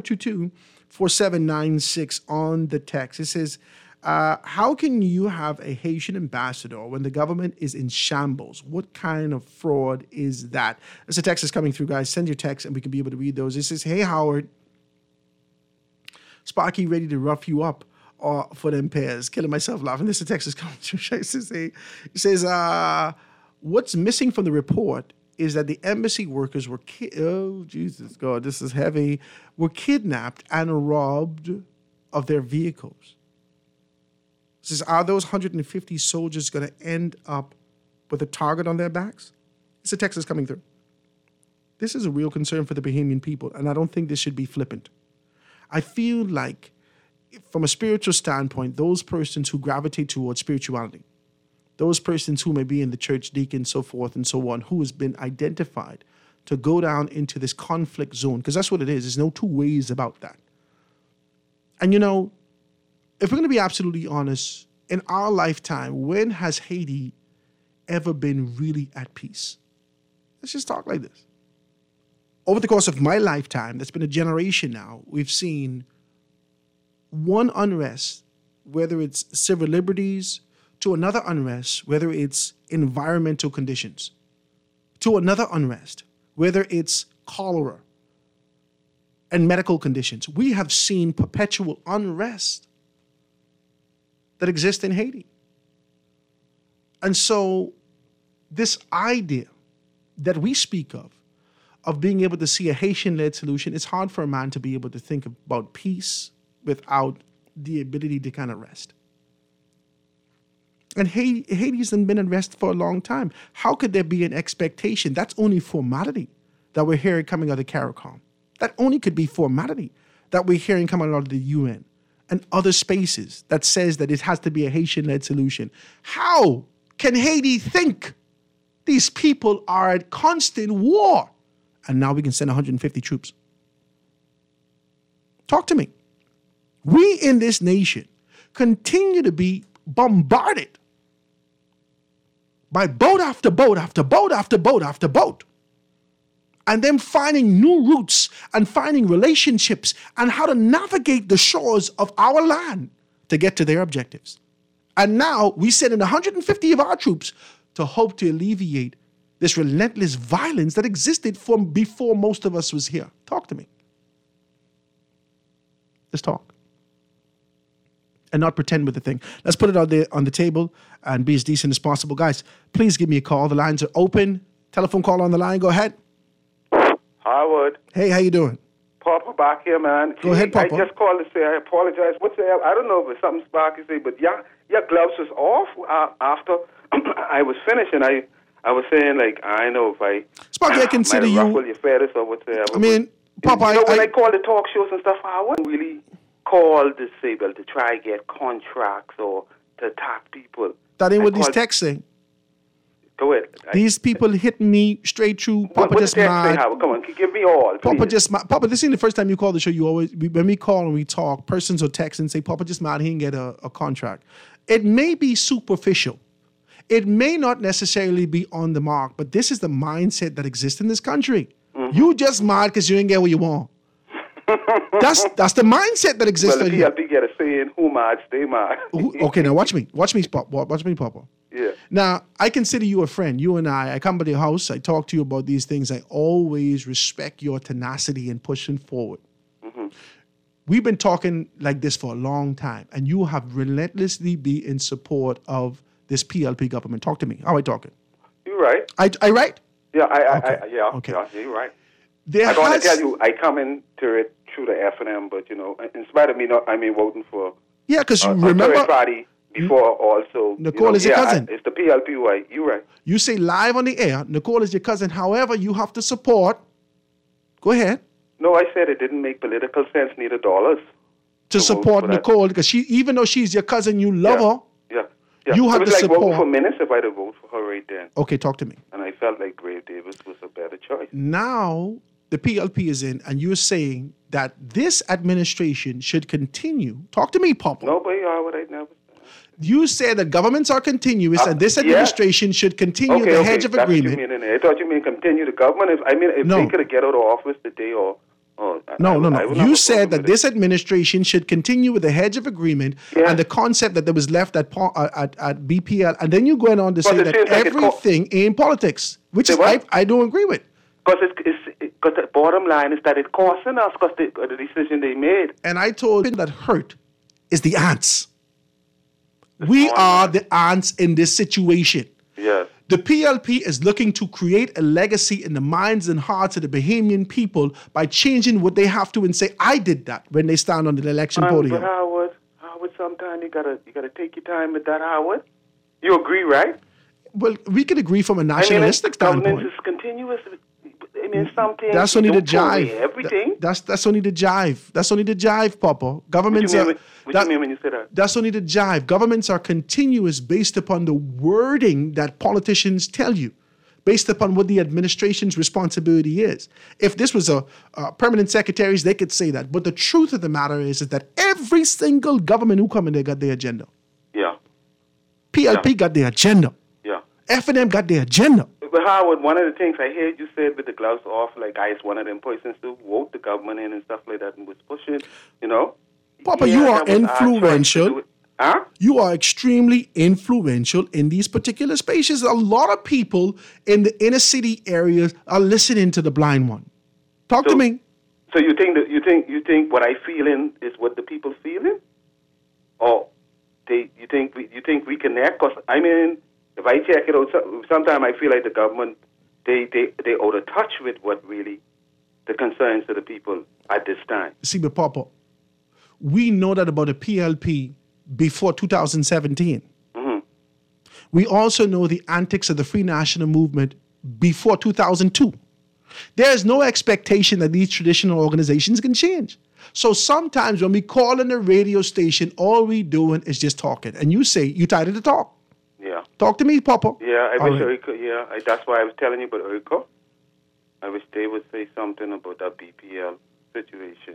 Speaker 5: 422-4796 on the text. It says, how can you have a Haitian ambassador when the government is in shambles? What kind of fraud is that? There's a text is coming through, guys. Send your text and we can be able to read those. It says, hey, Howard, Sparky ready to rough you up for them pairs. Killing myself laughing. This is a text is coming through. It says, what's missing from the report is that the embassy workers were, oh, Jesus, God, this is heavy, were kidnapped and robbed of their vehicles. It says, are those 150 soldiers going to end up with a target on their backs? It's a text that's coming through. This is a real concern for the Bahamian people, and I don't think this should be flippant. I feel like, from a spiritual standpoint, those persons who gravitate towards spirituality, those persons who may be in the church, deacon, so forth and so on, who has been identified to go down into this conflict zone, because that's what it is. There's no two ways about that. And, you know, if we're going to be absolutely honest, in our lifetime, when has Haiti ever been really at peace? Let's just talk like this. Over the course of my lifetime, that's been a generation now, we've seen one unrest, whether it's civil liberties, to another unrest, whether it's environmental conditions, to another unrest, whether it's cholera and medical conditions. We have seen perpetual unrest that exists in Haiti. And so this idea that we speak of being able to see a Haitian-led solution, it's hard for a man to be able to think about peace without the ability to kind of rest. And Haiti's been at rest for a long time. How could there be an expectation? That's only formality that we're hearing coming out of CARICOM. That only could be formality that we're hearing coming out of the UN and other spaces that says that it has to be a Haitian-led solution. How can Haiti think these people are at constant war and now we can send 150 troops? Talk to me. We in this nation continue to be bombarded by boat after boat after boat after boat after boat. And then finding new routes and finding relationships and how to navigate the shores of our land to get to their objectives. And now we send in 150 of our troops to hope to alleviate this relentless violence that existed from before most of us was here. Talk to me. Let's talk. And not pretend with the thing. Let's put it out there on the table and be as decent as possible. Guys, please give me a call. The lines are open. Telephone call on the line. Go ahead.
Speaker 16: Howard.
Speaker 5: Hey, how you doing?
Speaker 16: Papa back here, man.
Speaker 5: Go ahead, Papa.
Speaker 16: I just called to say I apologize. I don't know if it's something Sparky say, but your gloves was off after I was finished, and I was saying, like, I know if I
Speaker 5: Sparky, I consider
Speaker 16: might
Speaker 5: you
Speaker 16: ruffle your feathers or whatever.
Speaker 5: I mean, Papa,
Speaker 16: when I call the talk shows and stuff, I wouldn't really call disabled to try get contracts or to attack people.
Speaker 5: That ain't what these texts say.
Speaker 16: Go ahead.
Speaker 5: These people hit me straight through. Papa
Speaker 16: what
Speaker 5: just
Speaker 16: the text
Speaker 5: mad.
Speaker 16: say, Howard? Come on, give me all.
Speaker 5: Papa
Speaker 16: please.
Speaker 5: just mad. Papa, this ain't the first time you call the show. You always, when we call and we talk, persons will text and say, Papa just mad, he didn't get a contract. It may be superficial. It may not necessarily be on the mark, but this is the mindset that exists in this country. Mm-hmm. You just mad because you didn't get what you want. That's the mindset that exists.
Speaker 16: Well, the PLP get a saying, who mad, stay mad.
Speaker 5: Okay, now watch me, Papa.
Speaker 16: Yeah.
Speaker 5: Now, I consider you a friend. You and I come to the house, I talk to you about these things. I always respect your tenacity in pushing forward. Mm-hmm. We've been talking like this for a long time, and you have relentlessly been in support of this PLP government. Talk to me. How are I talking?
Speaker 16: You're right.
Speaker 5: I right?
Speaker 16: Yeah,
Speaker 5: Okay.
Speaker 16: yeah, you're right. I'm going to tell you, I come into it through the F&M, but, in spite of me voting for
Speaker 5: yeah, because you
Speaker 16: a
Speaker 5: remember
Speaker 16: third party before also.
Speaker 5: Nicole is your cousin.
Speaker 16: It's the PLP way. You're right.
Speaker 5: You say live on the air, Nicole is your cousin. However, you have to support. Go ahead.
Speaker 16: No, I said it didn't make political sense, neither dollars.
Speaker 5: To support Nicole, because even though she's your cousin, you love her.
Speaker 16: Yeah.
Speaker 5: You have
Speaker 16: it
Speaker 5: to
Speaker 16: was like
Speaker 5: support.
Speaker 16: voting for minutes if I'd have voted for her right then.
Speaker 5: Okay, talk to me.
Speaker 16: And I felt like Grave Davis was a better choice.
Speaker 5: Now, the PLP is in, and you're saying that this administration should continue. Talk to me, Papa.
Speaker 16: Nobody are what I never said.
Speaker 5: You said that governments are continuous, and this administration should continue the hedge of agreement.
Speaker 16: What you mean. I thought you meant continue the government. If they could have get out of office today or...
Speaker 5: No. You said that this administration should continue with the hedge of agreement and the concept that there was left at BPL, and then you going on to say that everything in politics, which is I don't agree with.
Speaker 16: Because the bottom line is that it's costing us because the decision they made.
Speaker 5: And I told you that hurt is the ants. We are the ants in this situation.
Speaker 16: Yes.
Speaker 5: The PLP is looking to create a legacy in the minds and hearts of the Bahamian people by changing what they have to and say, I did that when they stand on the election podium.
Speaker 16: But Howard, sometimes you gotta take your time with that, Howard. You agree, right?
Speaker 5: Well, we could agree from a nationalistic standpoint.
Speaker 16: Government is continuous. Something.
Speaker 5: That's only the jive.
Speaker 16: Everything.
Speaker 5: That's only the jive. That's only the jive, Papa. Governments
Speaker 16: What do you mean when you say that?
Speaker 5: That's only the jive. Governments are continuous based upon the wording that politicians tell you, based upon what the administration's responsibility is. If this was a permanent secretaries, they could say that. But the truth of the matter is that every single government who come in there got their agenda.
Speaker 16: Yeah.
Speaker 5: PLP got their agenda.
Speaker 16: Yeah.
Speaker 5: F&M got their agenda.
Speaker 16: But Howard, one of the things I heard you said with the gloves off, like I was one of them persons who vote the government in and stuff like that and was pushing,
Speaker 5: Papa, you are influential.
Speaker 16: Huh?
Speaker 5: You are extremely influential in these particular spaces. A lot of people in the inner city areas are listening to the blind one. Talk to me.
Speaker 16: So you think what I feeling is what the people feeling, or you think we connect? Because if I check it out, sometimes I feel like the government they out of touch with what really the concerns of the people at this time.
Speaker 5: See, but Papa, we know that about the PLP before 2017.
Speaker 16: Mm-hmm.
Speaker 5: We also know the antics of the Free National Movement before 2002. There is no expectation that these traditional organizations can change. So sometimes when we call in a radio station, all we doing is just talking. And you say, you tired to talk.
Speaker 16: Yeah.
Speaker 5: Talk to me, Papa.
Speaker 16: Yeah, I wish Erica, that's why I was telling you about Erica. I wish they would say something about that BPL situation.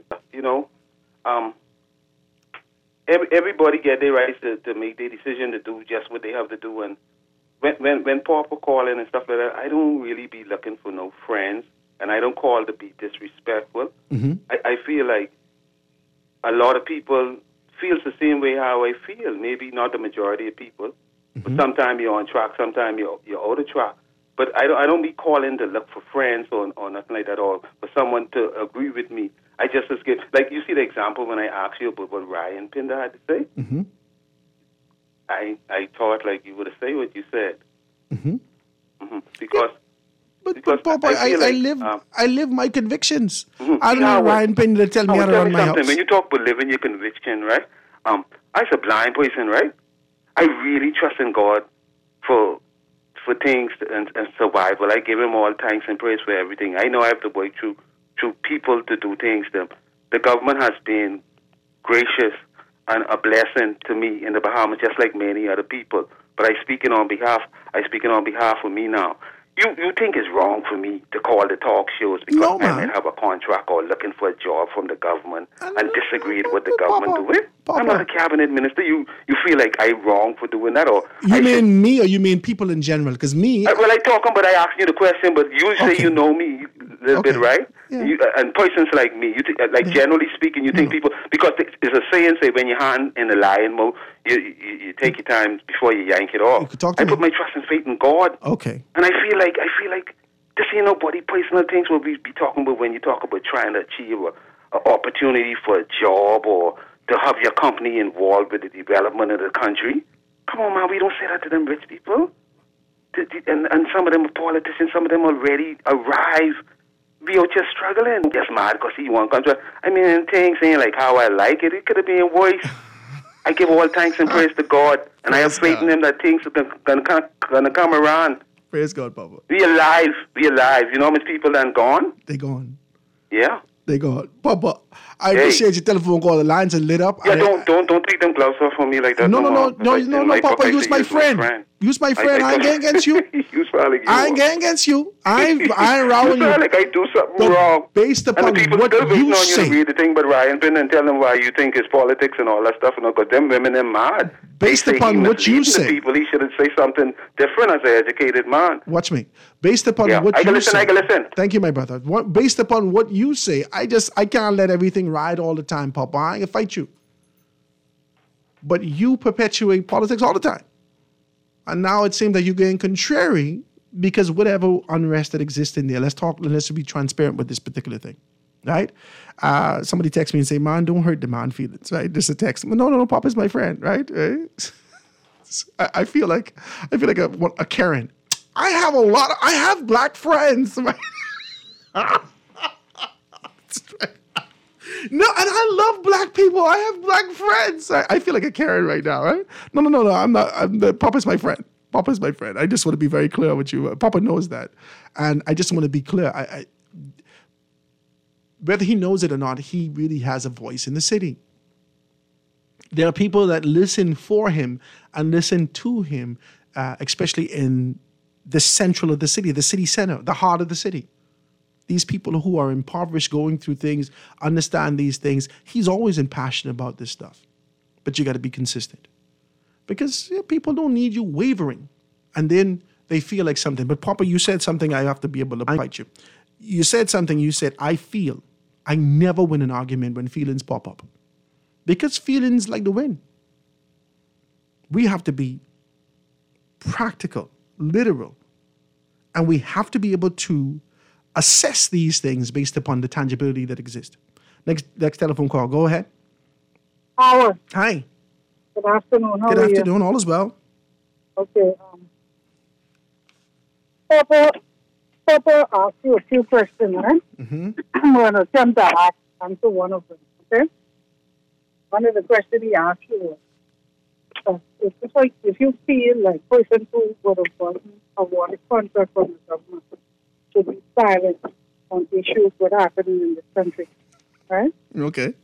Speaker 16: Everybody get their rights to make their decision to do just what they have to do. And when Papa call in and stuff like that, I don't really be looking for no friends, and I don't call to be disrespectful.
Speaker 5: Mm-hmm.
Speaker 16: I feel like a lot of people feels the same way how I feel. Maybe not the majority of people, but sometimes you're on track, sometimes you're out of track. But I don't be calling to look for friends or nothing like that, or for someone to agree with me. I just get, like you see the example when I asked you about what Ryan Pinder had to say.
Speaker 5: Mm-hmm.
Speaker 16: I thought like you would have said what you said.
Speaker 5: Mm-hmm.
Speaker 16: Mm-hmm. Because.
Speaker 5: Yeah. But Papa, I live my convictions.
Speaker 16: Mm-hmm.
Speaker 5: I don't know Ryan Pinder to tell me how to run my house.
Speaker 16: When you talk about living your conviction, right? I'm a blind person, right? I really trust in God for things and survival. I give Him all thanks and praise for everything. I know I have to work through people to do things. The government has been gracious and a blessing to me in the Bahamas, just like many other people. But I speaking on behalf of me now. You think it's wrong for me to call the talk shows because I might have a contract or looking for a job from the government and disagree with what the government doing? I'm not a cabinet minister. You feel like I'm wrong for doing that, or
Speaker 5: you mean me, or you mean people in general? Because me,
Speaker 16: well, I talking, but I asked you the question. But you say you know me a little bit, right?
Speaker 5: Yeah.
Speaker 16: And persons like me, you generally speaking, you think people, because there's a saying say when your hand in the lion mouth, you take your time before you yank it off. I put my trust and faith in God.
Speaker 5: Okay.
Speaker 16: And I feel like this ain't nobody personal things what we be talking about when you talk about trying to achieve an opportunity for a job or to have your company involved with the development of the country. Come on, man, we don't say that to them rich people. And some of them are politicians, some of them already arrive be out here struggling. Just mad because he want contract. I mean, things saying like how I like it. It could have been worse. I give all thanks and praise to God, and I have faith in Him that things are gonna come around.
Speaker 5: Praise God, Papa.
Speaker 16: We alive. You know how much people done gone?
Speaker 5: They gone.
Speaker 16: Yeah.
Speaker 5: They gone. Papa, I appreciate your telephone call. The lines are lit up.
Speaker 16: Yeah, don't take them gloves off for me like that.
Speaker 5: No, Papa, use my friend. Use my friend. I ain't getting against you. I ain't getting against you. I ain't rowing you.
Speaker 16: Like I do something wrong.
Speaker 5: Based upon what you say.
Speaker 16: You to read the thing, but Ryan Pin and tell them why you think it's politics and all that stuff. And because them women are mad.
Speaker 5: Based upon what you say.
Speaker 16: People, he should say something different as an educated man.
Speaker 5: Watch me. Based upon what you say. I can listen. Thank you, my brother. Based upon what you say, I can't let everything ride all the time, Papa. I ain't gonna fight you. But you perpetuate politics all the time. And now it seems that you're getting contrary because whatever unrest that exists in there, let's be transparent with this particular thing, right? Somebody text me and say, man, don't hurt the man feelings, right? Just a text. No, Papa's my friend, right? I feel like a Karen. I have black friends, right? No, and I love black people. I have black friends. I feel like a Karen right now, right? No. I'm not. Papa's my friend. Papa's my friend. I just want to be very clear with you. Papa knows that. And I just want to be clear. Whether he knows it or not, he really has a voice in the city. There are people that listen for him and listen to him, especially in the central of the city center, the heart of the city. These people who are impoverished, going through things, understand these things. He's always impassioned about this stuff. But you got to be consistent. Because people don't need you wavering. And then they feel like something. But Papa, you said something, I have to be able to fight you. You said something, you said, I feel. I never win an argument when feelings pop up. Because feelings like the wind. We have to be practical, literal. And we have to be able to assess these things based upon the tangibility that exists. Next telephone call. Go ahead.
Speaker 20: Howard.
Speaker 5: Hi.
Speaker 20: Good afternoon. How
Speaker 5: Good
Speaker 20: are
Speaker 5: afternoon.
Speaker 20: you?
Speaker 5: All is well.
Speaker 20: Okay. Papa asked you a few questions, right?
Speaker 5: Mm-hmm.
Speaker 20: I'm going to attempt to answer one of them. Okay. One of the questions he asked you was, if you feel like person who would have gotten a water contract from the government to be silent on issues that are happening in this country, right?
Speaker 5: Okay.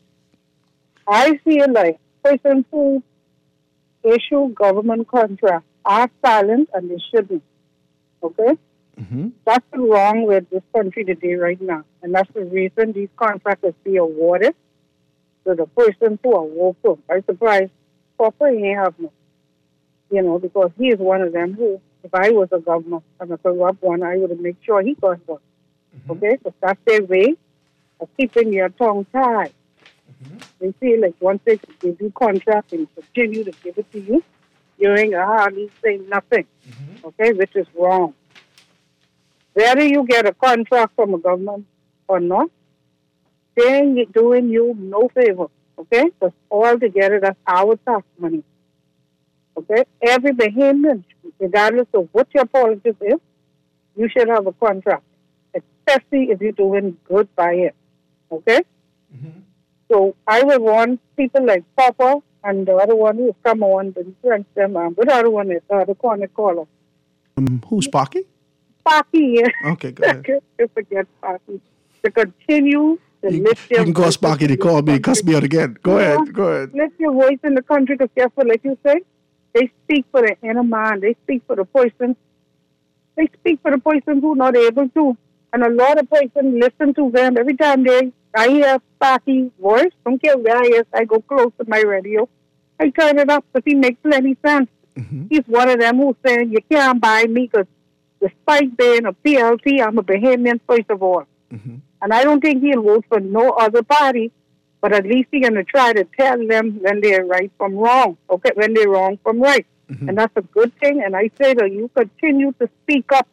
Speaker 20: I feel like persons who issue government contracts are silent and they shouldn't. Okay?
Speaker 5: Mm-hmm.
Speaker 20: That's wrong with this country today right now. And that's the reason these contracts be awarded to the persons who are woeful. I'm surprised Papa ain't have no. Because he is one of them who, if I was a governor and I could up one, I would make sure he got one. Mm-hmm. Okay? Because that's their way of keeping your tongue tied. Mm-hmm. They feel like once they give you contract and continue to give it to you, you ain't hardly say nothing. Mm-hmm. Okay? Which is wrong. Whether you get a contract from a government or not, they ain't doing you no favor. Okay? Because altogether, that's our tax money. Okay? Every Bahamian, regardless of what your politics is, you should have a contract, especially if you're doing good by it. Okay? Mm-hmm. So I would want people like Papa and the other one who's come on, the French them, but the other one is the corner caller.
Speaker 5: Who's Sparky?
Speaker 20: Sparky, yeah.
Speaker 5: Okay, go ahead.
Speaker 20: I forget Sparky. To continue to lift your
Speaker 5: You can call Sparky to call me, cuss me out again. Go ahead.
Speaker 20: Lift your voice in the country, because guess what, like you say, they speak for the inner man. They speak for the person. They speak for the person who's not able to. And a lot of persons listen to them. Every time I hear Sparky's voice, don't care where I is, I go close to my radio. I turn it up because he makes plenty sense. Mm-hmm. He's one of them who's saying, you can't buy me because despite being a PLT, I'm a Bahamian first of all. Mm-hmm. And I don't think he'll vote for no other party, but at least he's going to try to tell them when they're right from wrong, okay, when they're wrong from right. Mm-hmm. And that's a good thing. And I say that you continue to speak up,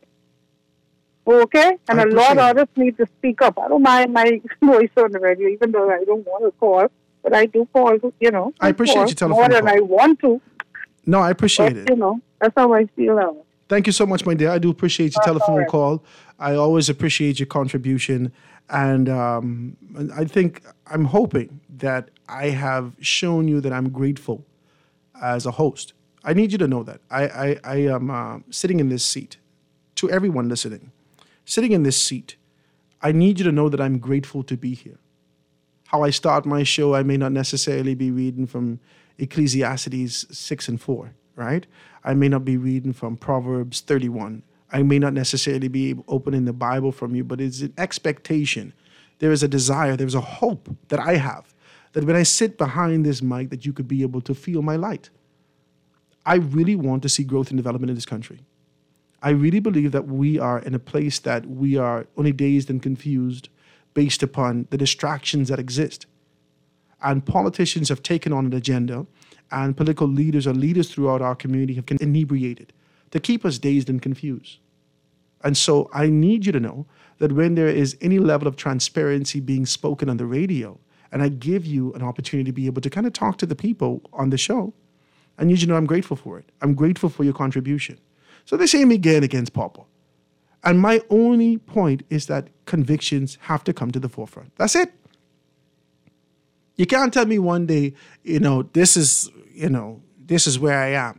Speaker 20: okay? And a lot of others need to speak up. I don't mind my voice on the radio, even though I don't want to call, but I do call,
Speaker 5: I appreciate your telephone
Speaker 20: more than
Speaker 5: call.
Speaker 20: I want to.
Speaker 5: No, I appreciate it.
Speaker 20: That's how I feel now.
Speaker 5: Thank you so much, my dear. I do appreciate your telephone call. I always appreciate your contribution. And I'm hoping that I have shown you that I'm grateful as a host. I need you to know that. I am sitting in this seat. To everyone listening, sitting in this seat, I need you to know that I'm grateful to be here. How I start my show, I may not necessarily be reading from Ecclesiastes 6 and 4, right? I may not be reading from Proverbs 31. I may not necessarily be opening the Bible from you, but it's an expectation. There is a desire, there's a hope that I have, that when I sit behind this mic, that you could be able to feel my light. I really want to see growth and development in this country. I really believe that we are in a place that we are only dazed and confused based upon the distractions that exist. And politicians have taken on an agenda, and political leaders or leaders throughout our community have been inebriated to keep us dazed and confused. And so I need you to know that when there is any level of transparency being spoken on the radio, and I give you an opportunity to be able to kind of talk to the people on the show, I need you to know I'm grateful for it. I'm grateful for your contribution. So they say me again against Papa. And my only point is that convictions have to come to the forefront. That's it. You can't tell me one day, this is where I am.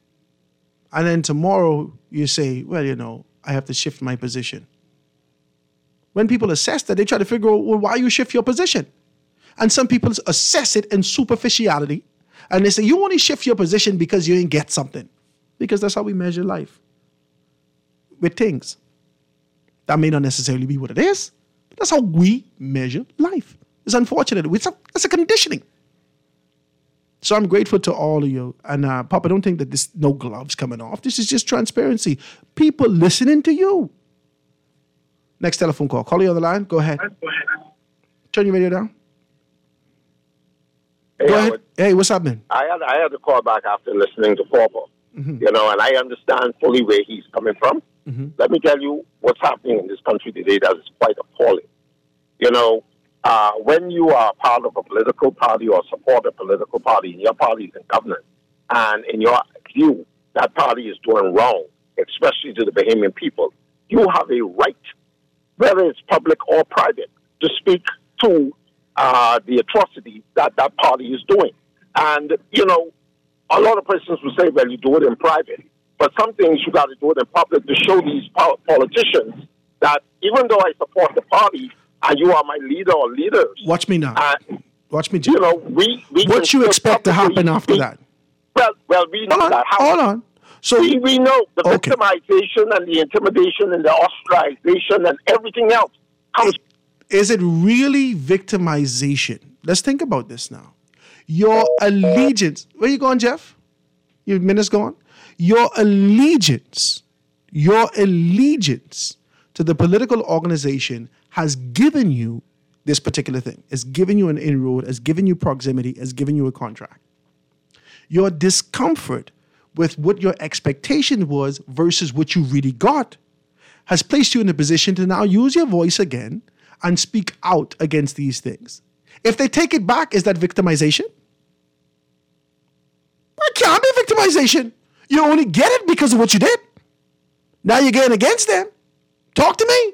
Speaker 5: And then tomorrow you say, well, I have to shift my position. When people assess that, they try to figure out, well, why you shift your position? And some people assess it in superficiality. And they say, you only shift your position because you didn't get something. Because that's how we measure life. With things. That may not necessarily be what it is. But that's how we measure life. It's unfortunate. It's a conditioning. So I'm grateful to all of you. And Papa, don't think that this no gloves coming off. This is just transparency. People listening to you. Next telephone call. Call you on the line. Go ahead. Turn your radio down.
Speaker 6: Hey,
Speaker 5: Go ahead. Hey, what's happening?
Speaker 6: I had to call back after listening to Papa.
Speaker 5: Mm-hmm.
Speaker 6: And I understand fully where he's coming from.
Speaker 5: Mm-hmm.
Speaker 6: Let me tell you what's happening in this country today that is quite appalling. When you are part of a political party or support a political party, and your party is in government, and in your view, that party is doing wrong, especially to the Bahamian people, you have a right, whether it's public or private, to speak to the atrocity that party is doing. And, a lot of persons will say, well, you do it in private. But some things you got to do it in public to show these politicians that even though I support the party and you are my leader or leaders.
Speaker 5: Watch me now. Watch me, Jim.
Speaker 6: We
Speaker 5: what you expect to happen after that?
Speaker 6: Well, we know that.
Speaker 5: Hold on. So
Speaker 6: we know the victimization and the intimidation and the ostracization and everything else comes.
Speaker 5: Is it really victimization? Let's think about this now. Your allegiance. Where you going, Jeff? Your minute's gone. Your allegiance to the political organization has given you this particular thing. It's given you an inroad, it's given you proximity, it's given you a contract. Your discomfort with what your expectation was versus what you really got has placed you in a position to now use your voice again and speak out against these things. If they take it back, is that victimization? It can't be victimization. You only get it because of what you did. Now you're getting against them. Talk to me.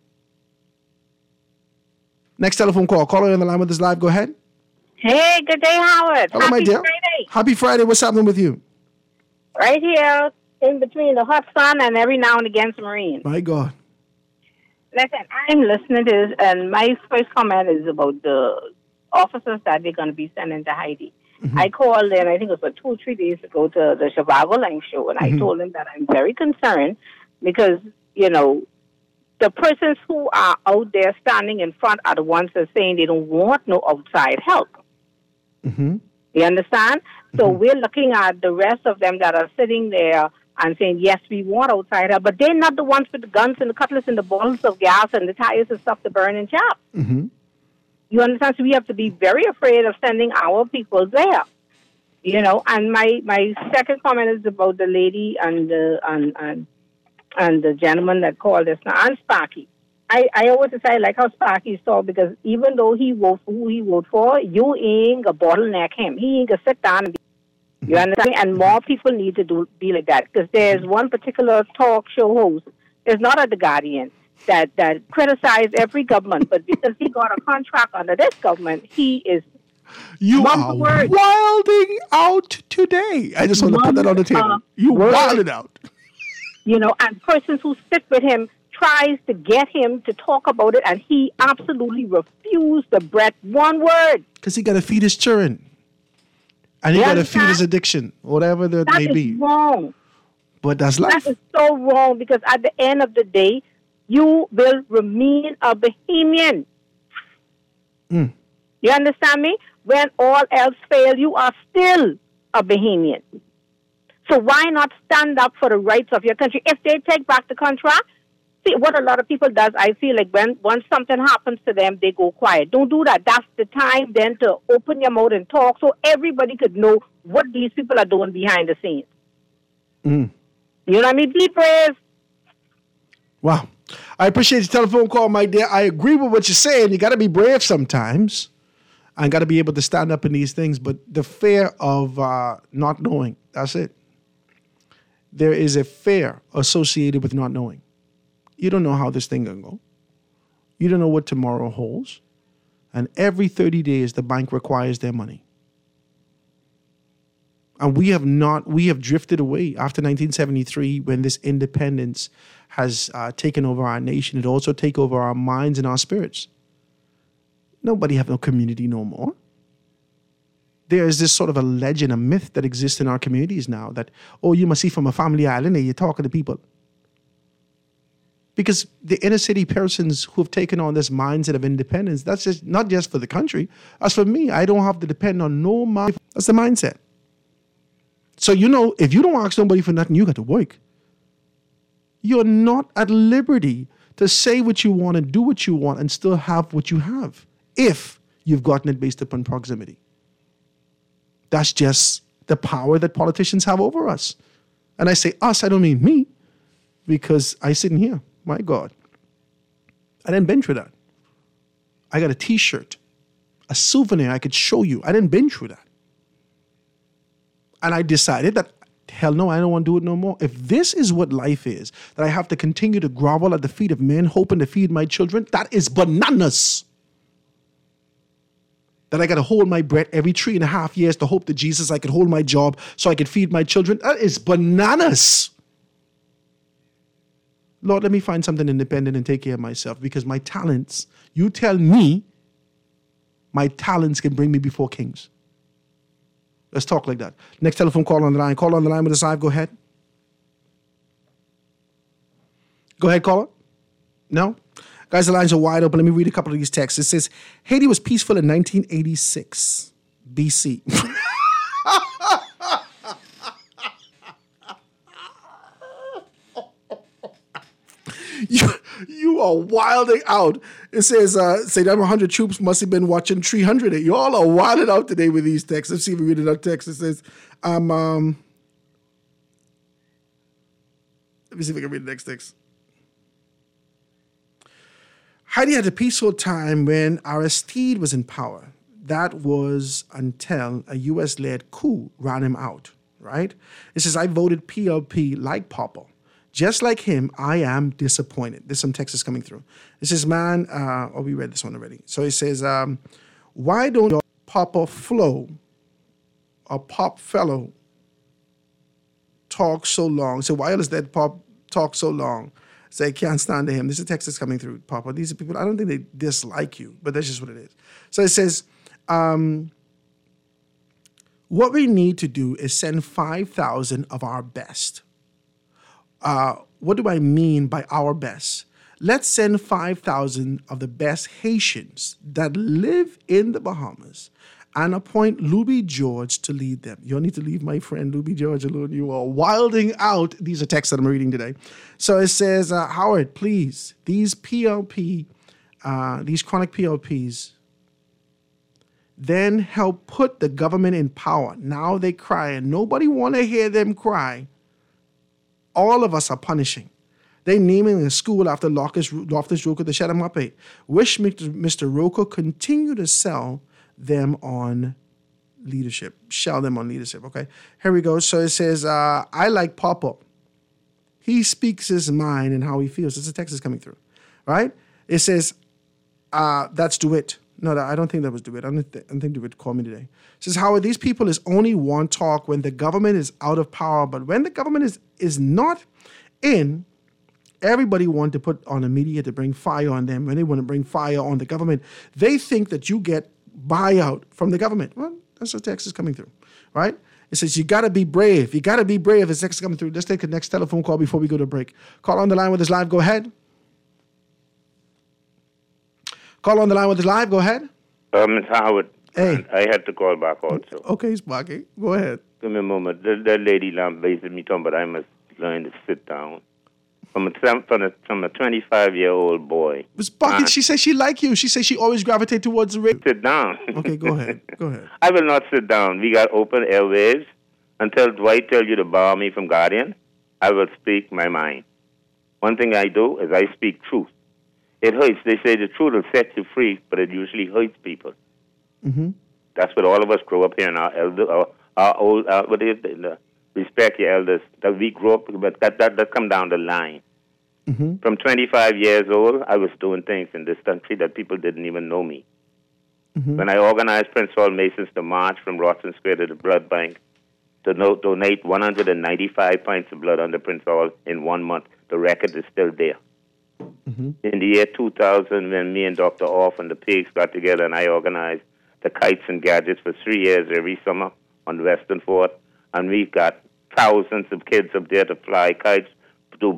Speaker 5: Next telephone call. Caller on the line with us live. Go ahead.
Speaker 21: Hey, good day, Howard.
Speaker 5: Hello, my dear.
Speaker 21: Friday.
Speaker 5: Happy Friday. What's happening with you?
Speaker 21: Right here, in between the hot sun and every now and again some rain.
Speaker 5: My God.
Speaker 21: Listen, I'm listening to this, and my first comment is about the officers that they're going to be sending to Haiti. Mm-hmm. I called in, I think it was 2 or 3 days ago, to the Chicago Line show, and I told them that I'm very concerned because, the persons who are out there standing in front are the ones that are saying they don't want no outside help.
Speaker 5: Mm-hmm.
Speaker 21: You understand? So we're looking at the rest of them that are sitting there and saying, yes, we want outside help, but they're not the ones with the guns and the cutlass and the bottles of gas and the tires and stuff to burn and chop.
Speaker 5: Mm-hmm.
Speaker 21: You understand? So we have to be very afraid of sending our people there. And my second comment is about the lady and the gentleman that called us now, and Sparky. I always say I like how Sparky is tall because even though he vote for who he vote for, you ain't gonna bottleneck him. He ain't gonna sit down and be You understand? And more people need to be like that. Because there's one particular talk show host, it's not at The Guardian, that criticized every government, but because he got a contract under this government, he is
Speaker 5: You are wilding out today. I just want to put that on the table. You wilded out.
Speaker 21: You know, and persons who sit with him tries to get him to talk about it, and he absolutely refused to breath one word.
Speaker 5: Because he got to feed his children. And he got to feed his addiction, whatever that may be.
Speaker 21: That is wrong.
Speaker 5: But that's life.
Speaker 21: That is so wrong, because at the end of the day, you will remain a Bahamian.
Speaker 5: Mm.
Speaker 21: You understand me? When all else fails, you are still a Bahamian. So why not stand up for the rights of your country? If they take back the contract, see, what a lot of people does, I feel like once something happens to them, they go quiet. Don't do that. That's the time then to open your mouth and talk so everybody could know what these people are doing behind the scenes.
Speaker 5: Mm.
Speaker 21: You know what I mean? Be brave.
Speaker 5: Wow. I appreciate the telephone call, my dear. I agree with what you're saying. You got to be brave sometimes and got to be able to stand up in these things. But the fear of not knowing, that's it. There is a fear associated with not knowing. You don't know how this thing going to go. You don't know what tomorrow holds. And every 30 days, the bank requires their money. And we have drifted away after 1973 when this independence has taken over our nation. It also take over our minds and our spirits. Nobody have no community no more. There is this sort of a legend, a myth that exists in our communities now that, oh, you must see from a family island and you're talking to people. Because the inner city persons who have taken on this mindset of independence, that's just not just for the country. As for me, I don't have to depend on no man. That's the mindset. So, you know, if you don't ask nobody for nothing, you got to work. You're not at liberty to say what you want and do what you want and still have what you have if you've gotten it based upon proximity. That's just the power that politicians have over us. And I say us, I don't mean me, because I sit in here. My God. I didn't been through that. I got a T-shirt, a souvenir I could show you. I didn't been through that. And I decided that, hell no, I don't want to do it no more. If this is what life is, that I have to continue to grovel at the feet of men, hoping to feed my children, that is bananas. That I got to hold my breath every 3.5 years to hope to Jesus I could hold my job so I could feed my children. That is bananas. Lord, let me find something independent and take care of myself, because my talents, you tell me, my talents can bring me before kings. Let's talk like that. Next telephone call on the line. Call on the line with us live. Go ahead. Go ahead, caller. No? Guys, the lines are wide open. Let me read a couple of these texts. It says, Haiti was peaceful in 1986 BC. You are wilding out. It says, say that 100 troops must have been watching 300. You all are wilding out today with these texts. Let's see if we read another text. It says, let me see if I can read the next text. Haiti had a peaceful time when Aristide was in power. That was until a U.S.-led coup ran him out, right? It says, I voted PLP like Papa. Just like him, I am disappointed. There's some text coming through. It says, man, we read this one already. So it says, why don't your Papa Flo or Pop Fellow talk so long? So why does that Pop talk so long? Say, I can't stand to him. This is a text that's coming through, Papa. These are people, I don't think they dislike you, but that's just what it is. So it says, what we need to do is send 5,000 of our best. What do I mean by our best? Let's send 5,000 of the best Haitians that live in the Bahamas and appoint Louis George to lead them. You don't need to leave my friend Louis George alone. You are wilding out. These are texts that I'm reading today. So it says, Howard, please, these PLP, these chronic PLPs, then help put the government in power. Now they cry and nobody want to hear them cry. All of us are punishing. They naming a school after Loftus Roker to shut him up. Wish Mr. Roker continue to sell them on leadership. Shell them on leadership, okay? Here we go. So it says, I like Papa. He speaks his mind and how he feels. It's a text is coming through, right? It says, that's DeWitt. No, I don't think that was DeWitt. I don't think DeWitt called me today. It says, Howard, these people is only one talk when the government is out of power, but when the government is not in, everybody want to put on the media to bring fire on them. When they want to bring fire on the government, they think that you get buyout from the government. Well, that's what text is coming through, right? It says, you got to be brave. You got to be brave as text is coming through. Let's take the next telephone call before we go to break. Call on the line with us live. Go ahead. Call on the line with us live. Go ahead.
Speaker 15: Mr. Howard.
Speaker 5: Hey.
Speaker 15: I had to call back also.
Speaker 5: Okay, Sparky. Go ahead.
Speaker 15: Give me a moment. That lady lambasted me talking, but I must learn to sit down. From a 25-year-old boy.
Speaker 5: Sparky, she says she like you. She says she always gravitate towards the radio.
Speaker 15: Sit down.
Speaker 5: Okay, go ahead. Go ahead.
Speaker 15: I will not sit down. We got open airwaves. Until Dwight tells you to bar me from Guardian, I will speak my mind. One thing I do is I speak truth. It hurts. They say the truth will set you free, but it usually hurts people.
Speaker 5: Mm-hmm.
Speaker 15: That's what all of us grow up here in our old, respect your elders. That we grew up, but that come down the line.
Speaker 5: Mm-hmm.
Speaker 15: From 25 years old, I was doing things in this country that people didn't even know me.
Speaker 5: Mm-hmm.
Speaker 15: When I organized Prince Hall Masons to march from Rawson Square to the blood bank to donate 195 pints of blood under Prince Hall in 1 month, the record is still there.
Speaker 5: Mm-hmm.
Speaker 15: In the year 2000, when me and Dr. Orff and the Pigs got together and I organized the Kites and Gadgets for 3 years every summer on Western Fort, and we got thousands of kids up there to fly kites, do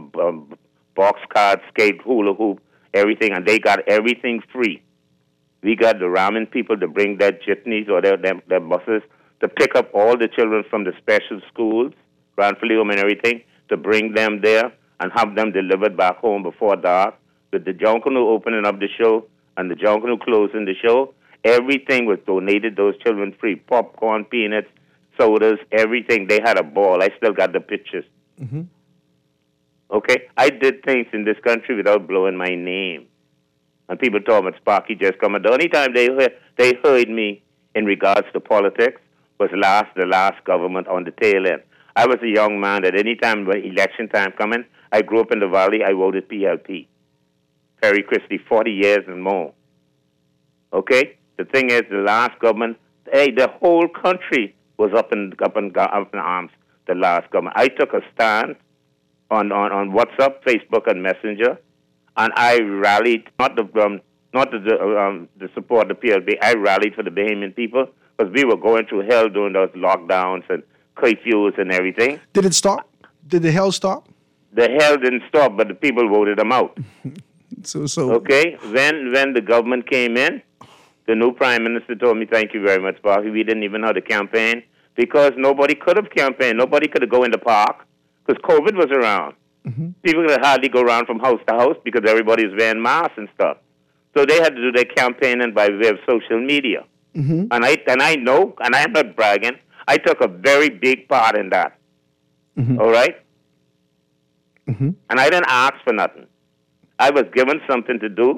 Speaker 15: box cards, skate, hula hoop, everything, and they got everything free. We got the ramen people to bring their jitneys or their buses to pick up all the children from the special schools, Ranfilium and everything, to bring them there and have them delivered back home before dark. With the Junkanoo opening up the show and the Junkanoo closing the show, everything was donated, those children free. Popcorn, peanuts, sodas, everything. They had a ball. I still got the pictures.
Speaker 5: Mm-hmm.
Speaker 15: Okay? I did things in this country without blowing my name. And people told me, Sparky just come. The only time they heard me in regards to politics was the last government on the tail end. I was a young man that any time when election time coming, I grew up in the Valley, I voted PLP. Perry Christie, 40 years and more. Okay? The thing is, the last government, the whole country was up in arms, the last government. I took a stand on WhatsApp, Facebook, and Messenger, and I rallied, not to support the PLP, I rallied for the Bahamian people, because we were going through hell during those lockdowns and curfews and everything.
Speaker 5: Did it stop? Did the hell stop?
Speaker 15: The hell didn't stop, but the people voted them out.
Speaker 5: So.
Speaker 15: Okay, when the government came in, the new prime minister told me, thank you very much, Sparky. We didn't even know how to campaign because nobody could have campaigned. Nobody could have go in the park because COVID was around.
Speaker 5: Mm-hmm.
Speaker 15: People could hardly go around from house to house because everybody was wearing masks and stuff. So they had to do their campaigning by way of social media.
Speaker 5: Mm-hmm.
Speaker 15: And I know, and I'm not bragging, I took a very big part in that.
Speaker 5: Mm-hmm.
Speaker 15: All right?
Speaker 5: Mm-hmm.
Speaker 15: And I didn't ask for nothing. I was given something to do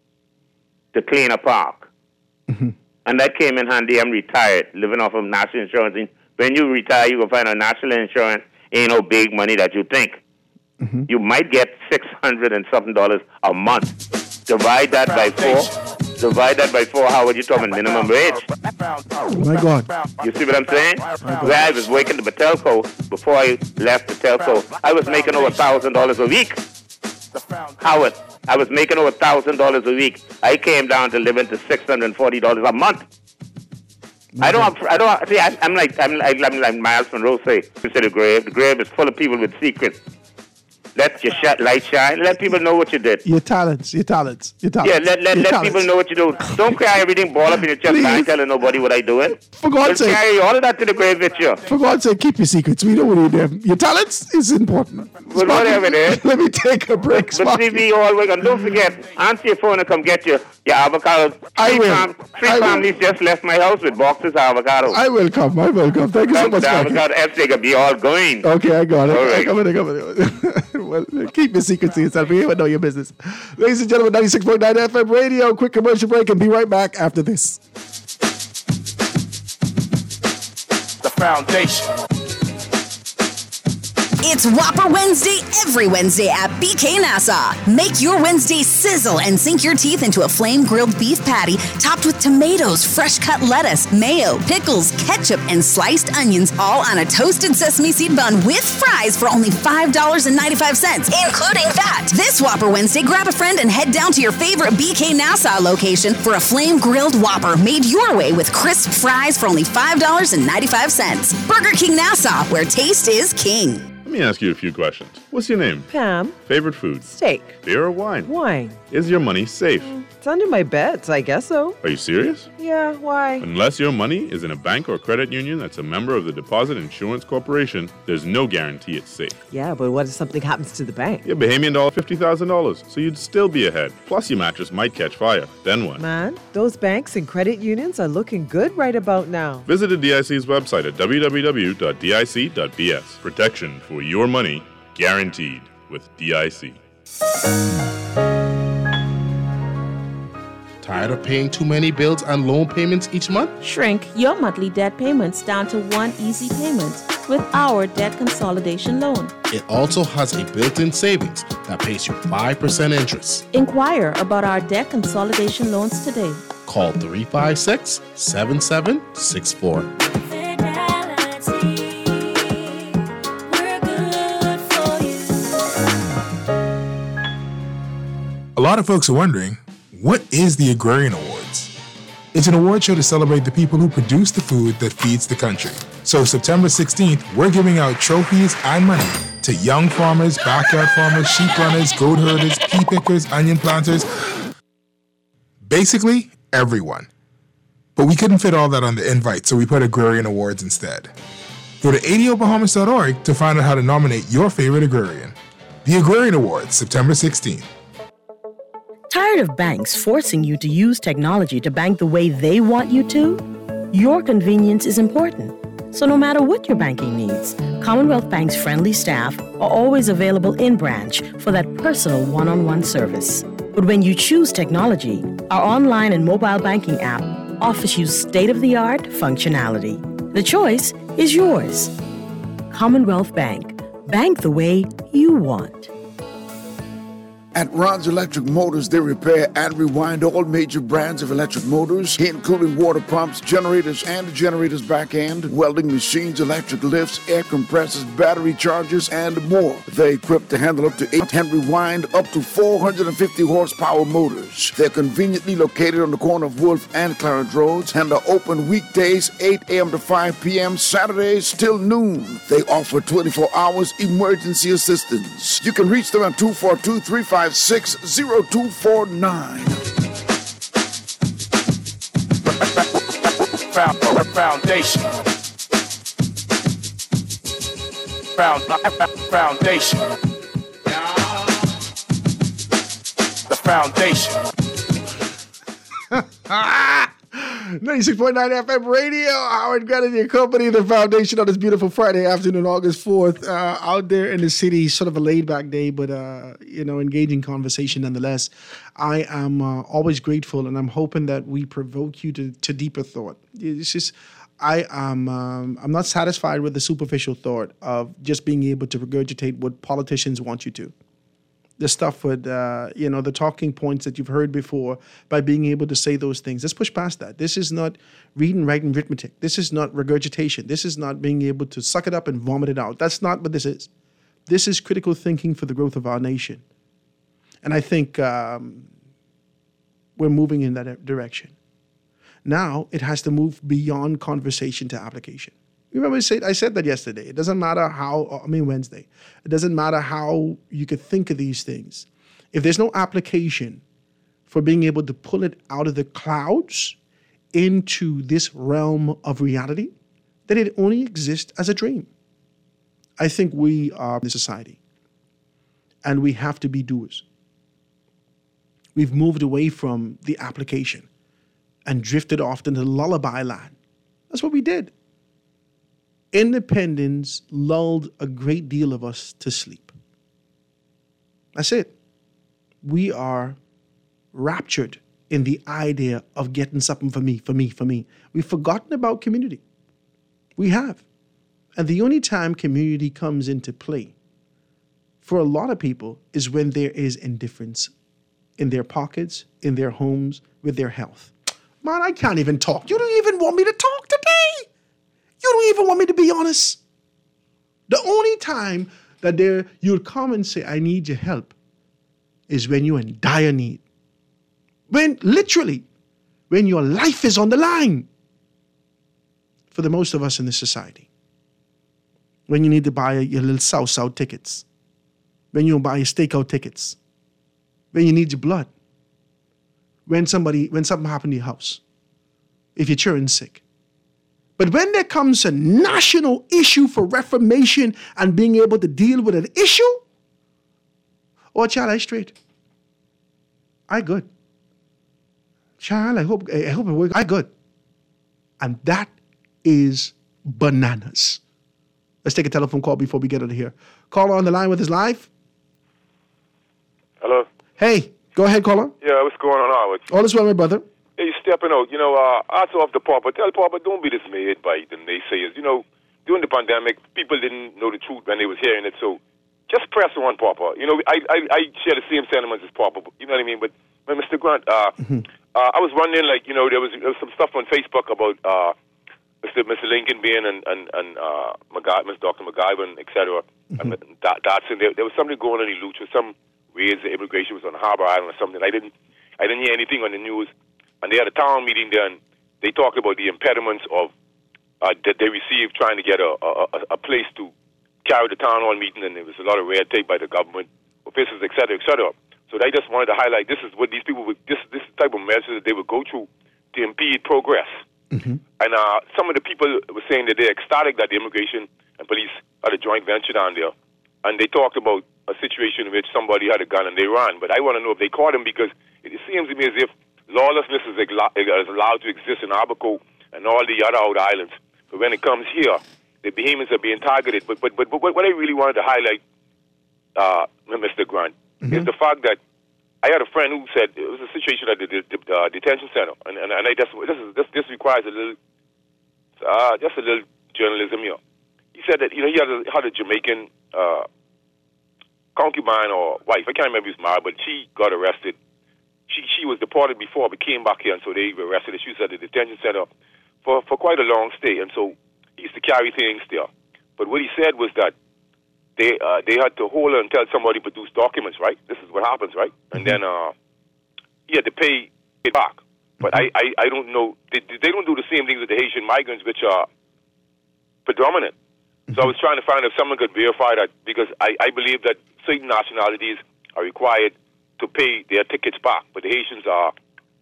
Speaker 15: to clean a park.
Speaker 5: Mm-hmm.
Speaker 15: And that came in handy. I'm retired, living off of national insurance. And when you retire, you will find out national insurance ain't no big money that you think.
Speaker 5: Mm-hmm.
Speaker 15: You might get $600 and something a month. Divide that by 4. Howard, you talking minimum wage?
Speaker 5: My God.
Speaker 15: You see what I'm saying? Where I was working at the Telco, before I left the Telco, I was making over $1,000 a week. Howard, I was making over $1,000 a week. I came down to living to $640 a month. I'm like Miles Monroe say, consider the grave. The grave is full of people with secrets. Let your light shine. Let people know what you did.
Speaker 5: Your talents.
Speaker 15: Yeah, let people know what you do. Don't carry everything ball up in your chest. I ain't telling nobody what I doing.
Speaker 5: For God's sake.
Speaker 15: Carry all of that to the grave with you.
Speaker 5: For God's sake, keep your secrets. We don't want to them. Your talents is important.
Speaker 15: Well, whatever it is.
Speaker 5: Let me take a break.
Speaker 15: But see me all week. And don't forget, answer your phone and come get your avocados. Three families just left my house with boxes of avocados.
Speaker 5: I will come. Thank you so much.
Speaker 15: The avocado F, they be all going.
Speaker 5: Okay, I got it.
Speaker 15: All right.
Speaker 5: I come in. Well, keep your secrets to yourself. You even know your business. Ladies and gentlemen, 96.9 FM radio. Quick commercial break and be right back after this.
Speaker 19: foundation.
Speaker 1: It's Whopper Wednesday every Wednesday at BK Nassau. Make your Wednesday sizzle and sink your teeth into a flame-grilled beef patty topped with tomatoes, fresh-cut lettuce, mayo, pickles, ketchup, and sliced onions, all on a toasted sesame seed bun with fries for only $5.95, including that. This Whopper Wednesday, grab a friend and head down to your favorite BK Nassau location for a flame-grilled Whopper made your way with crisp fries for only $5.95. Burger King Nassau, where taste is king.
Speaker 14: Let me ask you a few questions. What's your name?
Speaker 13: Pam.
Speaker 14: Favorite food?
Speaker 13: Steak.
Speaker 14: Beer or wine?
Speaker 13: Wine.
Speaker 14: Is your money safe?
Speaker 13: It's under my bed, so I guess so.
Speaker 14: Are you serious?
Speaker 13: Yeah, why?
Speaker 14: Unless your money is in a bank or credit union that's a member of the Deposit Insurance Corporation, there's no guarantee it's safe.
Speaker 13: Yeah, but what if something happens to the bank?
Speaker 14: Your Bahamian dollar $50,000, so you'd still be ahead. Plus your mattress might catch fire. Then what?
Speaker 13: Man, those banks and credit unions are looking good right about now.
Speaker 14: Visit the DIC's website at www.dic.bs. Protection for your money guaranteed with DIC.
Speaker 22: Tired of paying too many bills and loan payments each month?
Speaker 23: Shrink your monthly debt payments down to one easy payment with our debt consolidation loan.
Speaker 22: It also has a built-in savings that pays you 5% interest.
Speaker 23: Inquire about our debt consolidation loans today.
Speaker 22: Call 356-7764.
Speaker 24: A lot of folks are wondering, what is the Agrarian Awards? It's an award show to celebrate the people who produce the food that feeds the country. So September 16th, we're giving out trophies and money to young farmers, backyard farmers, sheep runners, goat herders, pea pickers, onion planters. Basically, everyone. But we couldn't fit all that on the invite, so we put Agrarian Awards instead. Go to ADOBahamas.org to find out how to nominate your favorite agrarian. The Agrarian Awards, September 16th.
Speaker 23: Tired of banks forcing you to use technology to bank the way they want you to? Your convenience is important. So no matter what your banking needs, Commonwealth Bank's friendly staff are always available in branch for that personal one-on-one service. But when you choose technology, our online and mobile banking app offers you state-of-the-art functionality. The choice is yours. Commonwealth Bank. Bank the way you want.
Speaker 2: At Ron's Electric Motors, they repair and rewind all major brands of electric motors, including water pumps, generators and the generator's back end, welding machines, electric lifts, air compressors, battery chargers, and more. They're equipped to handle up to 8 and rewind up to 450 horsepower motors. They're conveniently located on the corner of Wolf and Clarence Roads and are open weekdays 8 a.m. to 5 p.m., Saturdays till noon. They offer 24 hours emergency assistance. You can reach them at 242-356-0249.
Speaker 19: Foundation. Foundation. The foundation.
Speaker 5: 96.9 FM radio. Howard Grant your company, the foundation on this beautiful Friday afternoon, August 4th. Out there in the city, sort of a laid-back day, but, engaging conversation nonetheless. I am always grateful, and I'm hoping that we provoke you to deeper thought. It's just, I'm not satisfied with the superficial thought of just being able to regurgitate what politicians want you to. The stuff with, the talking points that you've heard before by being able to say those things. Let's push past that. This is not reading, writing, arithmetic. This is not regurgitation. This is not being able to suck it up and vomit it out. That's not what this is. This is critical thinking for the growth of our nation. And I think we're moving in that direction. Now it has to move beyond conversation to application. Remember I said that yesterday. It doesn't matter Wednesday. It doesn't matter how you could think of these things. If there's no application for being able to pull it out of the clouds into this realm of reality, then it only exists as a dream. I think we are the society, and we have to be doers. We've moved away from the application and drifted off into lullaby land. That's what we did. Independence lulled a great deal of us to sleep. That's it. We are raptured in the idea of getting something for me. We've forgotten about community. We have. And the only time community comes into play for a lot of people is when there is indifference in their pockets, in their homes, with their health. Man, I can't even talk. You don't even want me to talk today. You don't even want me to be honest. The only time that you'll come and say, I need your help, is when you're in dire need. When your life is on the line. For the most of us in this society. When you need to buy your little South tickets. When you buy your stakeout tickets. When you need your blood. When something happened to your house. If your children's sick. But when there comes a national issue for reformation and being able to deal with an issue, oh, child, I straight. I good. Child, I hope it works. I good. And that is bananas. Let's take a telephone call before we get out of here. Caller on the line with us live.
Speaker 3: Hello.
Speaker 5: Hey, go ahead, caller.
Speaker 3: Yeah, what's going on, Howard?
Speaker 5: All is well, my brother.
Speaker 3: Hey, you stepping out. Hats off to Papa. Tell Papa, don't be dismayed by the naysayers. During the pandemic, people didn't know the truth when they was hearing it, so just press on, Papa. I share the same sentiments as Papa, you know what I mean? But Mr. Grant, I was wondering, there was some stuff on Facebook about Mr. Lincoln being and Dr. McGivern, etc. And Dotson. There was something going on in Lucha, some raids the immigration was on Harbor Island or something. I didn't hear anything on the news. And they had a town meeting there, and they talked about the impediments of that they received trying to get a place to carry the town hall meeting, and there was a lot of red tape by the government officials, et cetera, et cetera. So I just wanted to highlight this is what these people would, this type of measures that they would go through to impede progress. Mm-hmm. And some of the people were saying that they're ecstatic that the immigration and police had a joint venture down there, and they talked about a situation in which somebody had a gun and they ran. But I want to know if they caught him, because it seems to me as if lawlessness is allowed to exist in Abaco and all the other out islands. But when it comes here, the Bahamians are being targeted. But what I really wanted to highlight, Mr. Grant, is the fact that I had a friend who said it was a situation at the detention center, and I this requires a little journalism here. He said that he had a Jamaican concubine or wife. I can't remember if he was married, but she got arrested. She was deported before, but came back here, and so they arrested her. She was at the detention center for quite a long stay, and so he used to carry things there. But what he said was that they had to hold her and tell somebody to produce documents, right? This is what happens, right? And then he had to pay it back. But I don't know. They don't do the same things with the Haitian migrants, which are predominant. So I was trying to find if someone could verify that, because I believe that certain nationalities are required to pay their tickets back, but the Haitians are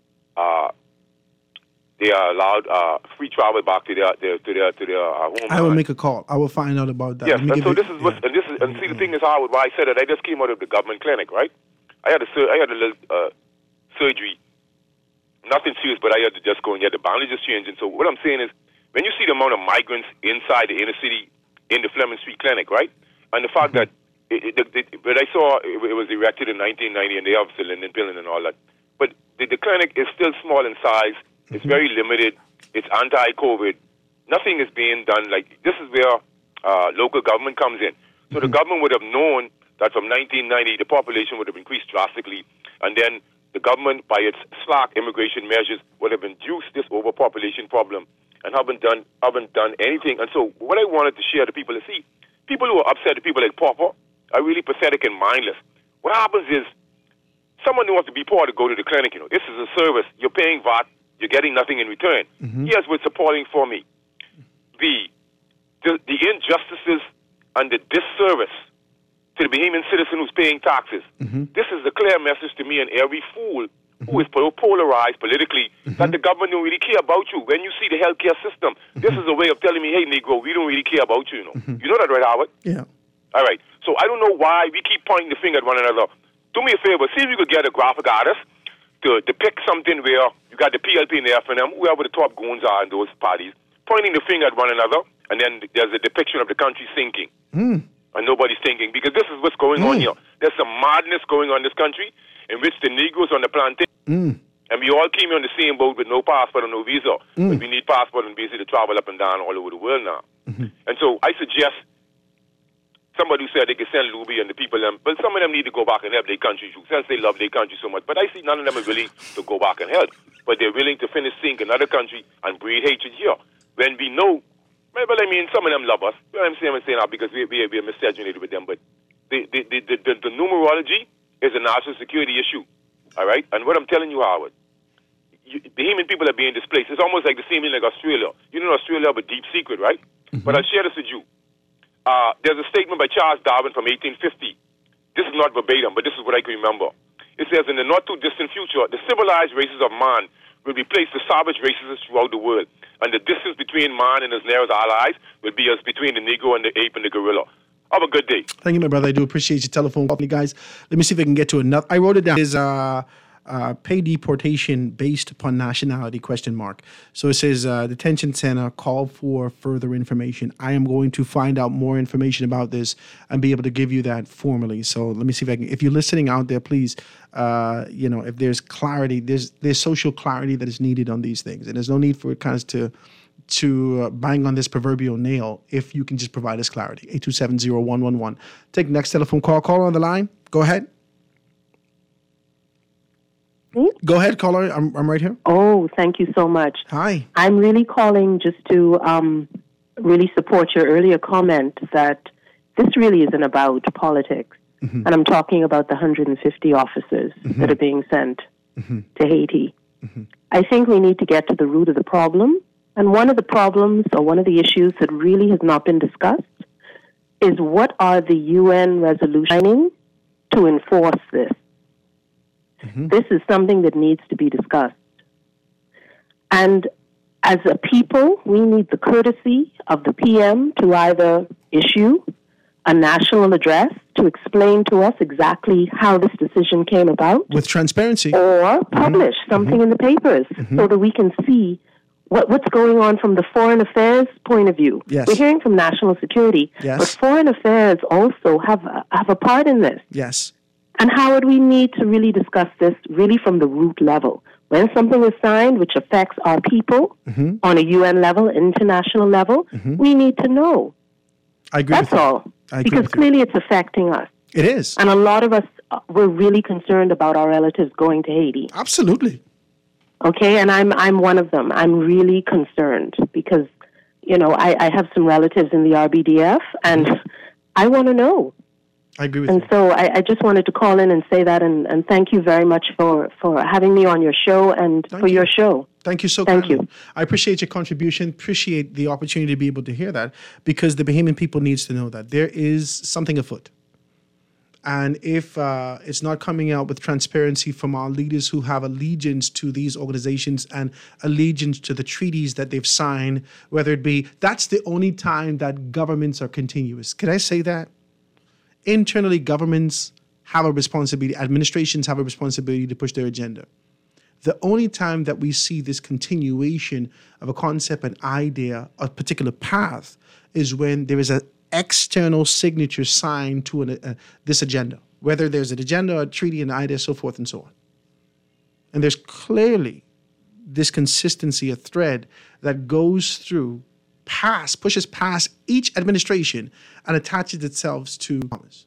Speaker 3: allowed free travel back to their home.
Speaker 5: I will make a call. I will find out about that.
Speaker 3: Yes, and so the thing is, Howard, why I said that, I just came out of the government clinic, right? I had a little surgery, nothing serious, but I had to just go and get the bandages changed. And so what I'm saying is, when you see the amount of migrants inside the inner city in the Fleming Street Clinic, right, and the fact that but I saw it was erected in 1990, and they have cylinder pilling and all that. But the clinic is still small in size. It's very limited. It's anti-COVID. Nothing is being done. Like, this is where local government comes in. So the government would have known that from 1990 the population would have increased drastically, and then the government, by its slack immigration measures, would have induced this overpopulation problem, and haven't done anything. And so what I wanted to share to people is, see, people who are upset, people like Papa, are really pathetic and mindless. What happens is, someone who wants to be poor to go to the clinic, this is a service. You're paying VAT, you're getting nothing in return. Here's what's supporting for me. The injustices and the disservice to the Bahamian citizen who's paying taxes. This is a clear message to me and every fool who is polarized politically, that the government don't really care about you. When you see the healthcare system, this is a way of telling me, hey, Negro, we don't really care about you. You know that, right, Howard?
Speaker 5: Yeah.
Speaker 3: All right. So I don't know why we keep pointing the finger at one another. Do me a favor. See if you could get a graphic artist to depict something where you got the PLP and the FNM, whoever the top goons are in those parties, pointing the finger at one another, and then there's a depiction of the country sinking. And nobody's thinking, because this is what's going on here. There's some madness going on in this country in which the Negroes on the plantation And we all came on the same boat with no passport and no visa. But we need passport and visa to travel up and down all over the world now. And so I suggest somebody who said they could send Luby and the people, but some of them need to go back and help their country too, since they love their country so much. But I see none of them are willing to go back and help. But they're willing to finish sink another country and breed hatred here. When we know, well, I mean, some of them love us. You know what I'm saying now, because we're miscegenated with them. But the numerology is a national security issue. All right? And what I'm telling you, Howard, Bahamian people are being displaced. It's almost like the same thing like Australia. You know Australia have a deep secret, right? But I'll share this with you. There's a statement by Charles Darwin from 1850. This is not verbatim, but this is what I can remember. It says, in the not-too-distant future, the civilized races of man will replace the savage races throughout the world. And the distance between man and his nearest allies will be as between the Negro and the ape and the gorilla. Have a good day.
Speaker 5: Thank you, my brother. I do appreciate your telephone call, guys. Let me see if I can get to another. I wrote it down. Is pay deportation based upon nationality, ? So it says detention center called for further information. I am going to find out more information about this and be able to give you that formally. So let me see if I can. If you're listening out there, please, if there's clarity, there's social clarity that is needed on these things, and there's no need for it kind of to bang on this proverbial nail if you can just provide us clarity. 827-0111. Take next telephone call. Caller on the line. Go ahead. Go ahead, caller. I'm right here.
Speaker 7: Oh, thank you so much.
Speaker 5: Hi.
Speaker 7: I'm really calling just to really support your earlier comment that this really isn't about politics. And I'm talking about the 150 officers that are being sent to Haiti. I think we need to get to the root of the problem. And one of the problems or one of the issues that really has not been discussed is what are the UN resolutions to enforce this? This is something that needs to be discussed. And as a people, we need the courtesy of the PM to either issue a national address to explain to us exactly how this decision came about.
Speaker 5: With transparency.
Speaker 7: Or publish something in the papers so that we can see what's going on from the foreign affairs point of view.
Speaker 5: Yes.
Speaker 7: We're hearing from national security, but foreign affairs also have a part in this.
Speaker 5: Yes.
Speaker 7: And Howard, we need to really discuss this really from the root level. When something is signed which affects our people on a UN level, international level, we need to know.
Speaker 5: I agree.
Speaker 7: That's all. Because clearly it's affecting us.
Speaker 5: It is.
Speaker 7: And a lot of us were really concerned about our relatives going to Haiti.
Speaker 5: Absolutely.
Speaker 7: Okay, and I'm one of them. I'm really concerned because, I have some relatives in the RBDF, and I want to know.
Speaker 5: I agree with
Speaker 7: you. And so I just wanted to call in and say that, and thank you very much for having me on your show and your show.
Speaker 5: Thank you so much. Thank you. I appreciate your contribution, appreciate the opportunity to be able to hear that, because the Bahamian people needs to know that there is something afoot. And if it's not coming out with transparency from our leaders who have allegiance to these organizations and allegiance to the treaties that they've signed, whether it be, that's the only time that governments are continuous. Can I say that? Internally, governments have a responsibility, administrations have a responsibility to push their agenda. The only time that we see this continuation of a concept, an idea, a particular path, is when there is an external signature signed to this agenda, whether there's an agenda, a treaty, an idea, so forth and so on. And there's clearly this consistency, a thread that goes through pushes past each administration and attaches itself to Thomas.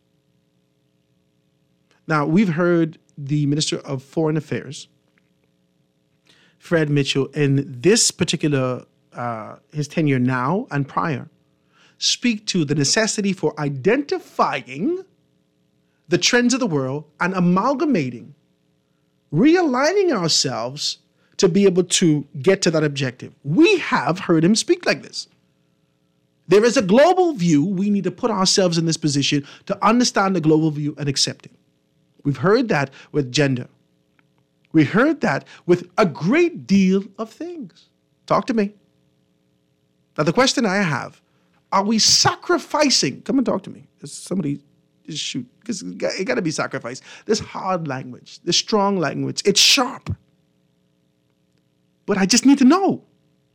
Speaker 5: Now, we've heard the Minister of Foreign Affairs, Fred Mitchell, in this particular, his tenure now and prior, speak to the necessity for identifying the trends of the world and amalgamating, realigning ourselves to be able to get to that objective. We have heard him speak like this. There is a global view. We need to put ourselves in this position to understand the global view and accept it. We've heard that with gender. We heard that with a great deal of things. Talk to me. Now, the question I have, are we sacrificing? Come and talk to me. Somebody just shoot, because it got to be sacrificed. This hard language, this strong language, it's sharp. But I just need to know,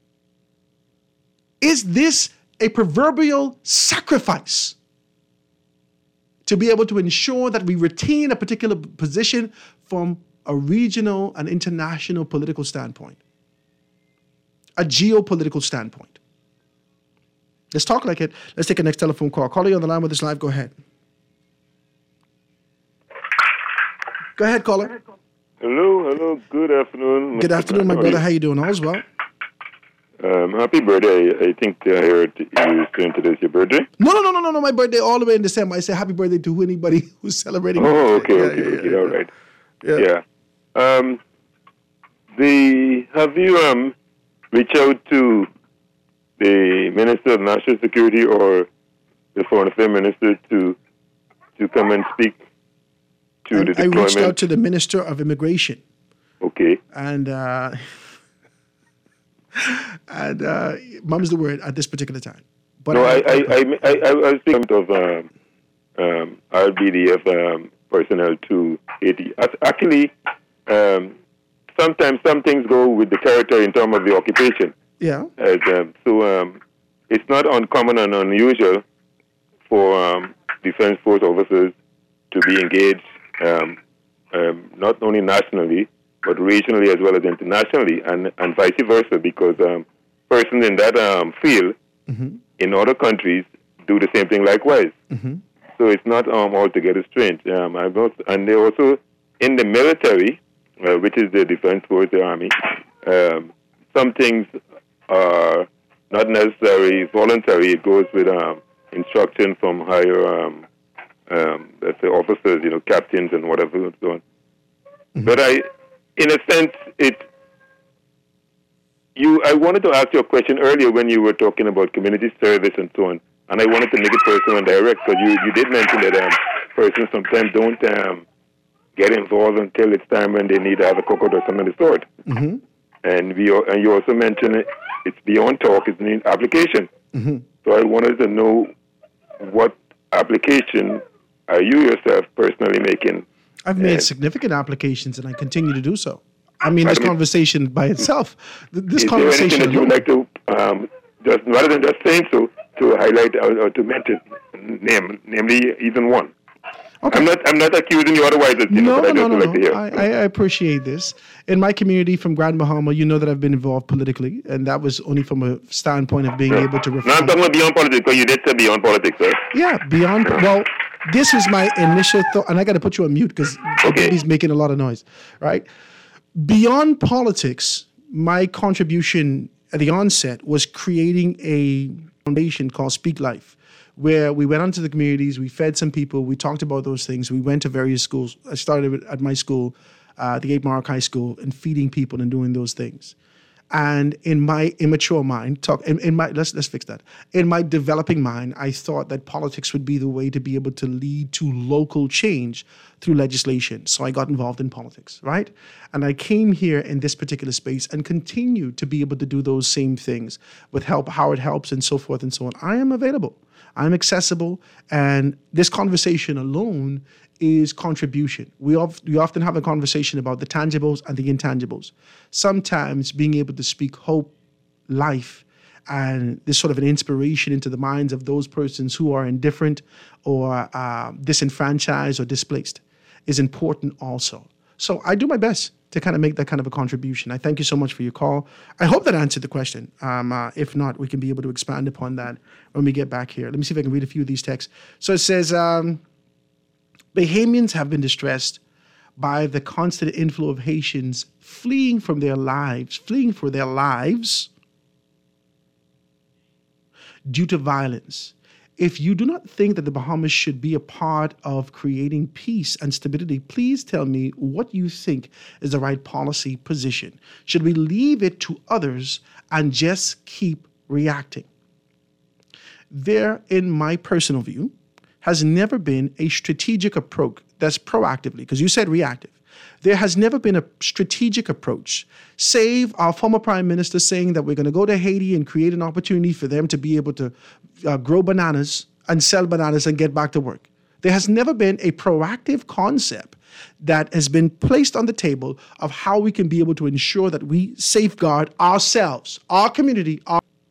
Speaker 5: is this a proverbial sacrifice to be able to ensure that we retain a particular position from a regional and international political standpoint, a geopolitical standpoint. Let's talk like it. Let's take a next telephone call. Caller, you on the line with us live. Go ahead. Go ahead, caller.
Speaker 4: Hello. Good afternoon.
Speaker 5: Good afternoon, my brother. How you doing? All's well?
Speaker 4: Happy birthday. I think I heard you saying today's your birthday.
Speaker 5: No. My birthday all the way in December. I say happy birthday to anybody who's celebrating.
Speaker 4: Oh, okay. All right. Yeah. Have you reached out to the Minister of National Security or the Foreign Affairs Minister to come and speak to the deployment?
Speaker 5: I reached out to the Minister of Immigration.
Speaker 4: Okay.
Speaker 5: And mum's the word at this particular time. But
Speaker 4: no, I was thinking of RBDF personnel to Haiti. Actually, sometimes some things go with the territory in terms of the occupation.
Speaker 5: Yeah.
Speaker 4: So it's not uncommon and unusual for Defense Force officers to be engaged not only nationally, but regionally as well as internationally, and vice versa, because persons in that field in other countries do the same thing likewise. So it's not altogether strange. And they're also in the military, which is the Defense Force, the Army. Some things are not necessarily voluntary. It goes with instruction from higher, let's say, officers, captains and whatever and so on. But in a sense, I wanted to ask you a question earlier when you were talking about community service and so on, and I wanted to make it personal and direct, because you did mention that persons sometimes don't get involved until it's time when they need to have a cookout or something of the sort. And you also mentioned it's beyond talk, it's an application. So I wanted to know what application are you yourself personally making?
Speaker 5: I've made significant applications, and I continue to do so. I mean, this conversation by itself, this
Speaker 4: is
Speaker 5: conversation.
Speaker 4: Is there anything that you would like to, just rather than just saying so, to highlight or to mention, namely even one? Okay. I'm not accusing you otherwise.
Speaker 5: No. I appreciate this. In my community from Grand Bahama, you know that I've been involved politically, and that was only from a standpoint of being able to reform.
Speaker 4: No, I'm talking about beyond politics, because you did say beyond politics, right?
Speaker 5: Yeah, beyond. Well, this is my initial thought, and I got to put you on mute because the baby's making a lot of noise, right? Beyond politics, my contribution at the onset was creating a foundation called Speak Life, where we went onto the communities, we fed some people, we talked about those things, we went to various schools. I started at my school, the 8 Mark High School, and feeding people and doing those things. And in my immature mind, let's fix that. In my developing mind, I thought that politics would be the way to be able to lead to local change through legislation. So I got involved in politics, right? And I came here in this particular space and continue to be able to do those same things with help, how it helps, and so forth and so on. I am available. I'm accessible. And this conversation alone is contribution. We often have a conversation about the tangibles and the intangibles. Sometimes being able to speak hope, life, and this sort of an inspiration into the minds of those persons who are indifferent or disenfranchised or displaced is important also. So I do my best to kind of make that kind of a contribution. I thank you so much for your call. I hope that answered the question. If not, we can be able to expand upon that when we get back here. Let me see if I can read a few of these texts. So it says, Bahamians have been distressed by the constant inflow of Haitians fleeing for their lives due to violence. If you do not think that the Bahamas should be a part of creating peace and stability, please tell me what you think is the right policy position. Should we leave it to others and just keep reacting? There, in my personal view, has never been a strategic approach that's proactively, because you said reactive. There has never been a strategic approach, save our former prime minister saying that we're going to go to Haiti and create an opportunity for them to be able to grow bananas and sell bananas and get back to work. There has never been a proactive concept that has been placed on the table of how we can be able to ensure that we safeguard ourselves, our community,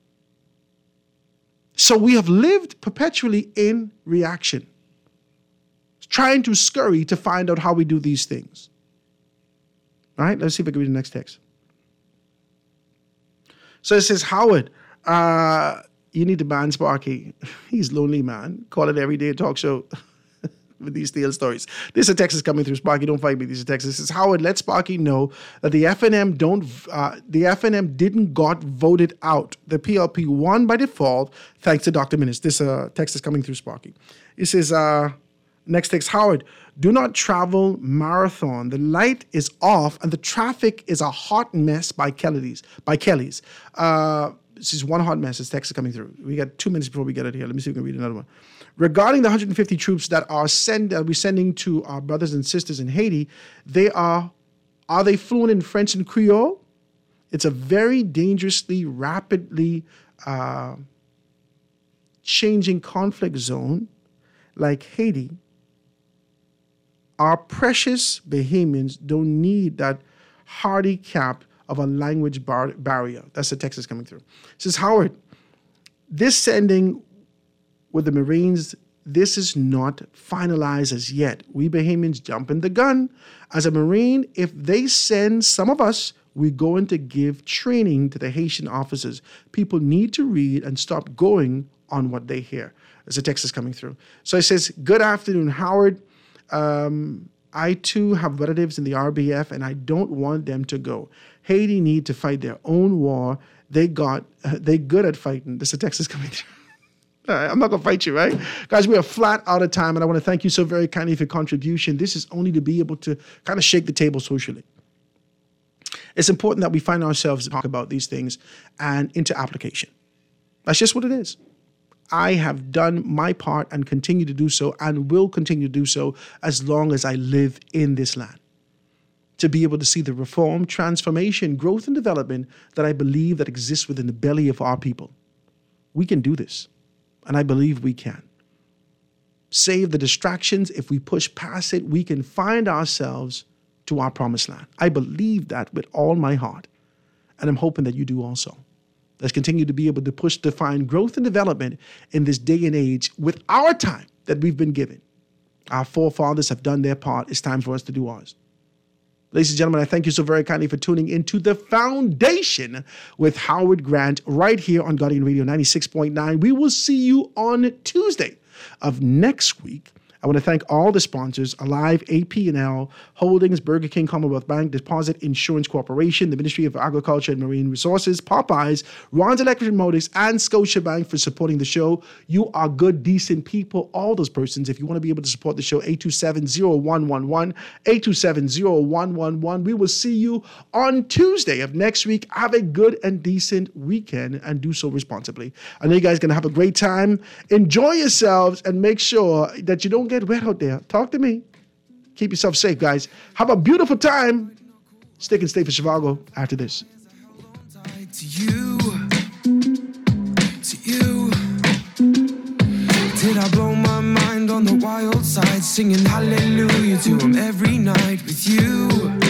Speaker 5: So we have lived perpetually in reaction, trying to scurry to find out how we do these things. All right, let's see if I can read the next text. So it says, Howard, you need to ban Sparky. He's lonely, man. Call it everyday talk show with these steel stories. This is a text is coming through. Sparky, don't fight me. This is a text. It says, Howard, let Sparky know that the FNM didn't got voted out. The PLP won by default thanks to Dr. Minnis. This text is coming through Sparky. It says, next text, Howard, do not travel marathon. The light is off and the traffic is a hot mess by Kelly's. This is one hot mess. This text is coming through. We got 2 minutes before we get it here. Let me see if we can read another one. Regarding the 150 troops that are we're sending to our brothers and sisters in Haiti, are they fluent in French and Creole? It's a very dangerously, rapidly changing conflict zone like Haiti. Our precious Bahamians don't need that hardy cap of a language barrier. That's the text that's coming through. It says, Howard, this sending with the Marines, this is not finalized as yet. We Bahamians jumping the gun. As a Marine, if they send some of us, we're going to give training to the Haitian officers. People need to read and stop going on what they hear. As the text is coming through. So it says, good afternoon, Howard. I too have relatives in the RBF and I don't want them to go. Haiti need to fight their own war. They good at fighting. This is the text is coming through. All right, I'm not going to fight you, right? Guys, we are flat out of time and I want to thank you so very kindly for your contribution. This is only to be able to kind of shake the table socially. It's important that we find ourselves to talk about these things and into application. That's just what it is. I have done my part and continue to do so and will continue to do so as long as I live in this land. To be able to see the reform, transformation, growth, and development that I believe that exists within the belly of our people. We can do this, and I believe we can. Save the distractions. If we push past it, we can find ourselves to our promised land. I believe that with all my heart, and I'm hoping that you do also. Let's continue to be able to push to find growth and development in this day and age with our time that we've been given. Our forefathers have done their part. It's time for us to do ours. Ladies and gentlemen, I thank you so very kindly for tuning into The Foundation with Howard Grant right here on Guardian Radio 96.9. We will see you on Tuesday of next week. I want to thank all the sponsors, Alive, AP&L, Holdings, Burger King, Commonwealth Bank, Deposit Insurance Corporation, the Ministry of Agriculture and Marine Resources, Popeyes, Ron's Electric Motors, and Scotiabank for supporting the show. You are good, decent people, all those persons. If you want to be able to support the show, 827-0111, 827-0111. We will see you on Tuesday of next week. Have a good and decent weekend and do so responsibly. I know you guys are going to have a great time. Enjoy yourselves and make sure that you don't get wet out there. Talk to me. Keep yourself safe, guys. Have a beautiful time. Stick and stay for Chicago after this.
Speaker 8: To you. Did I blow my mind on the wild side, singing hallelujah to him every night with you?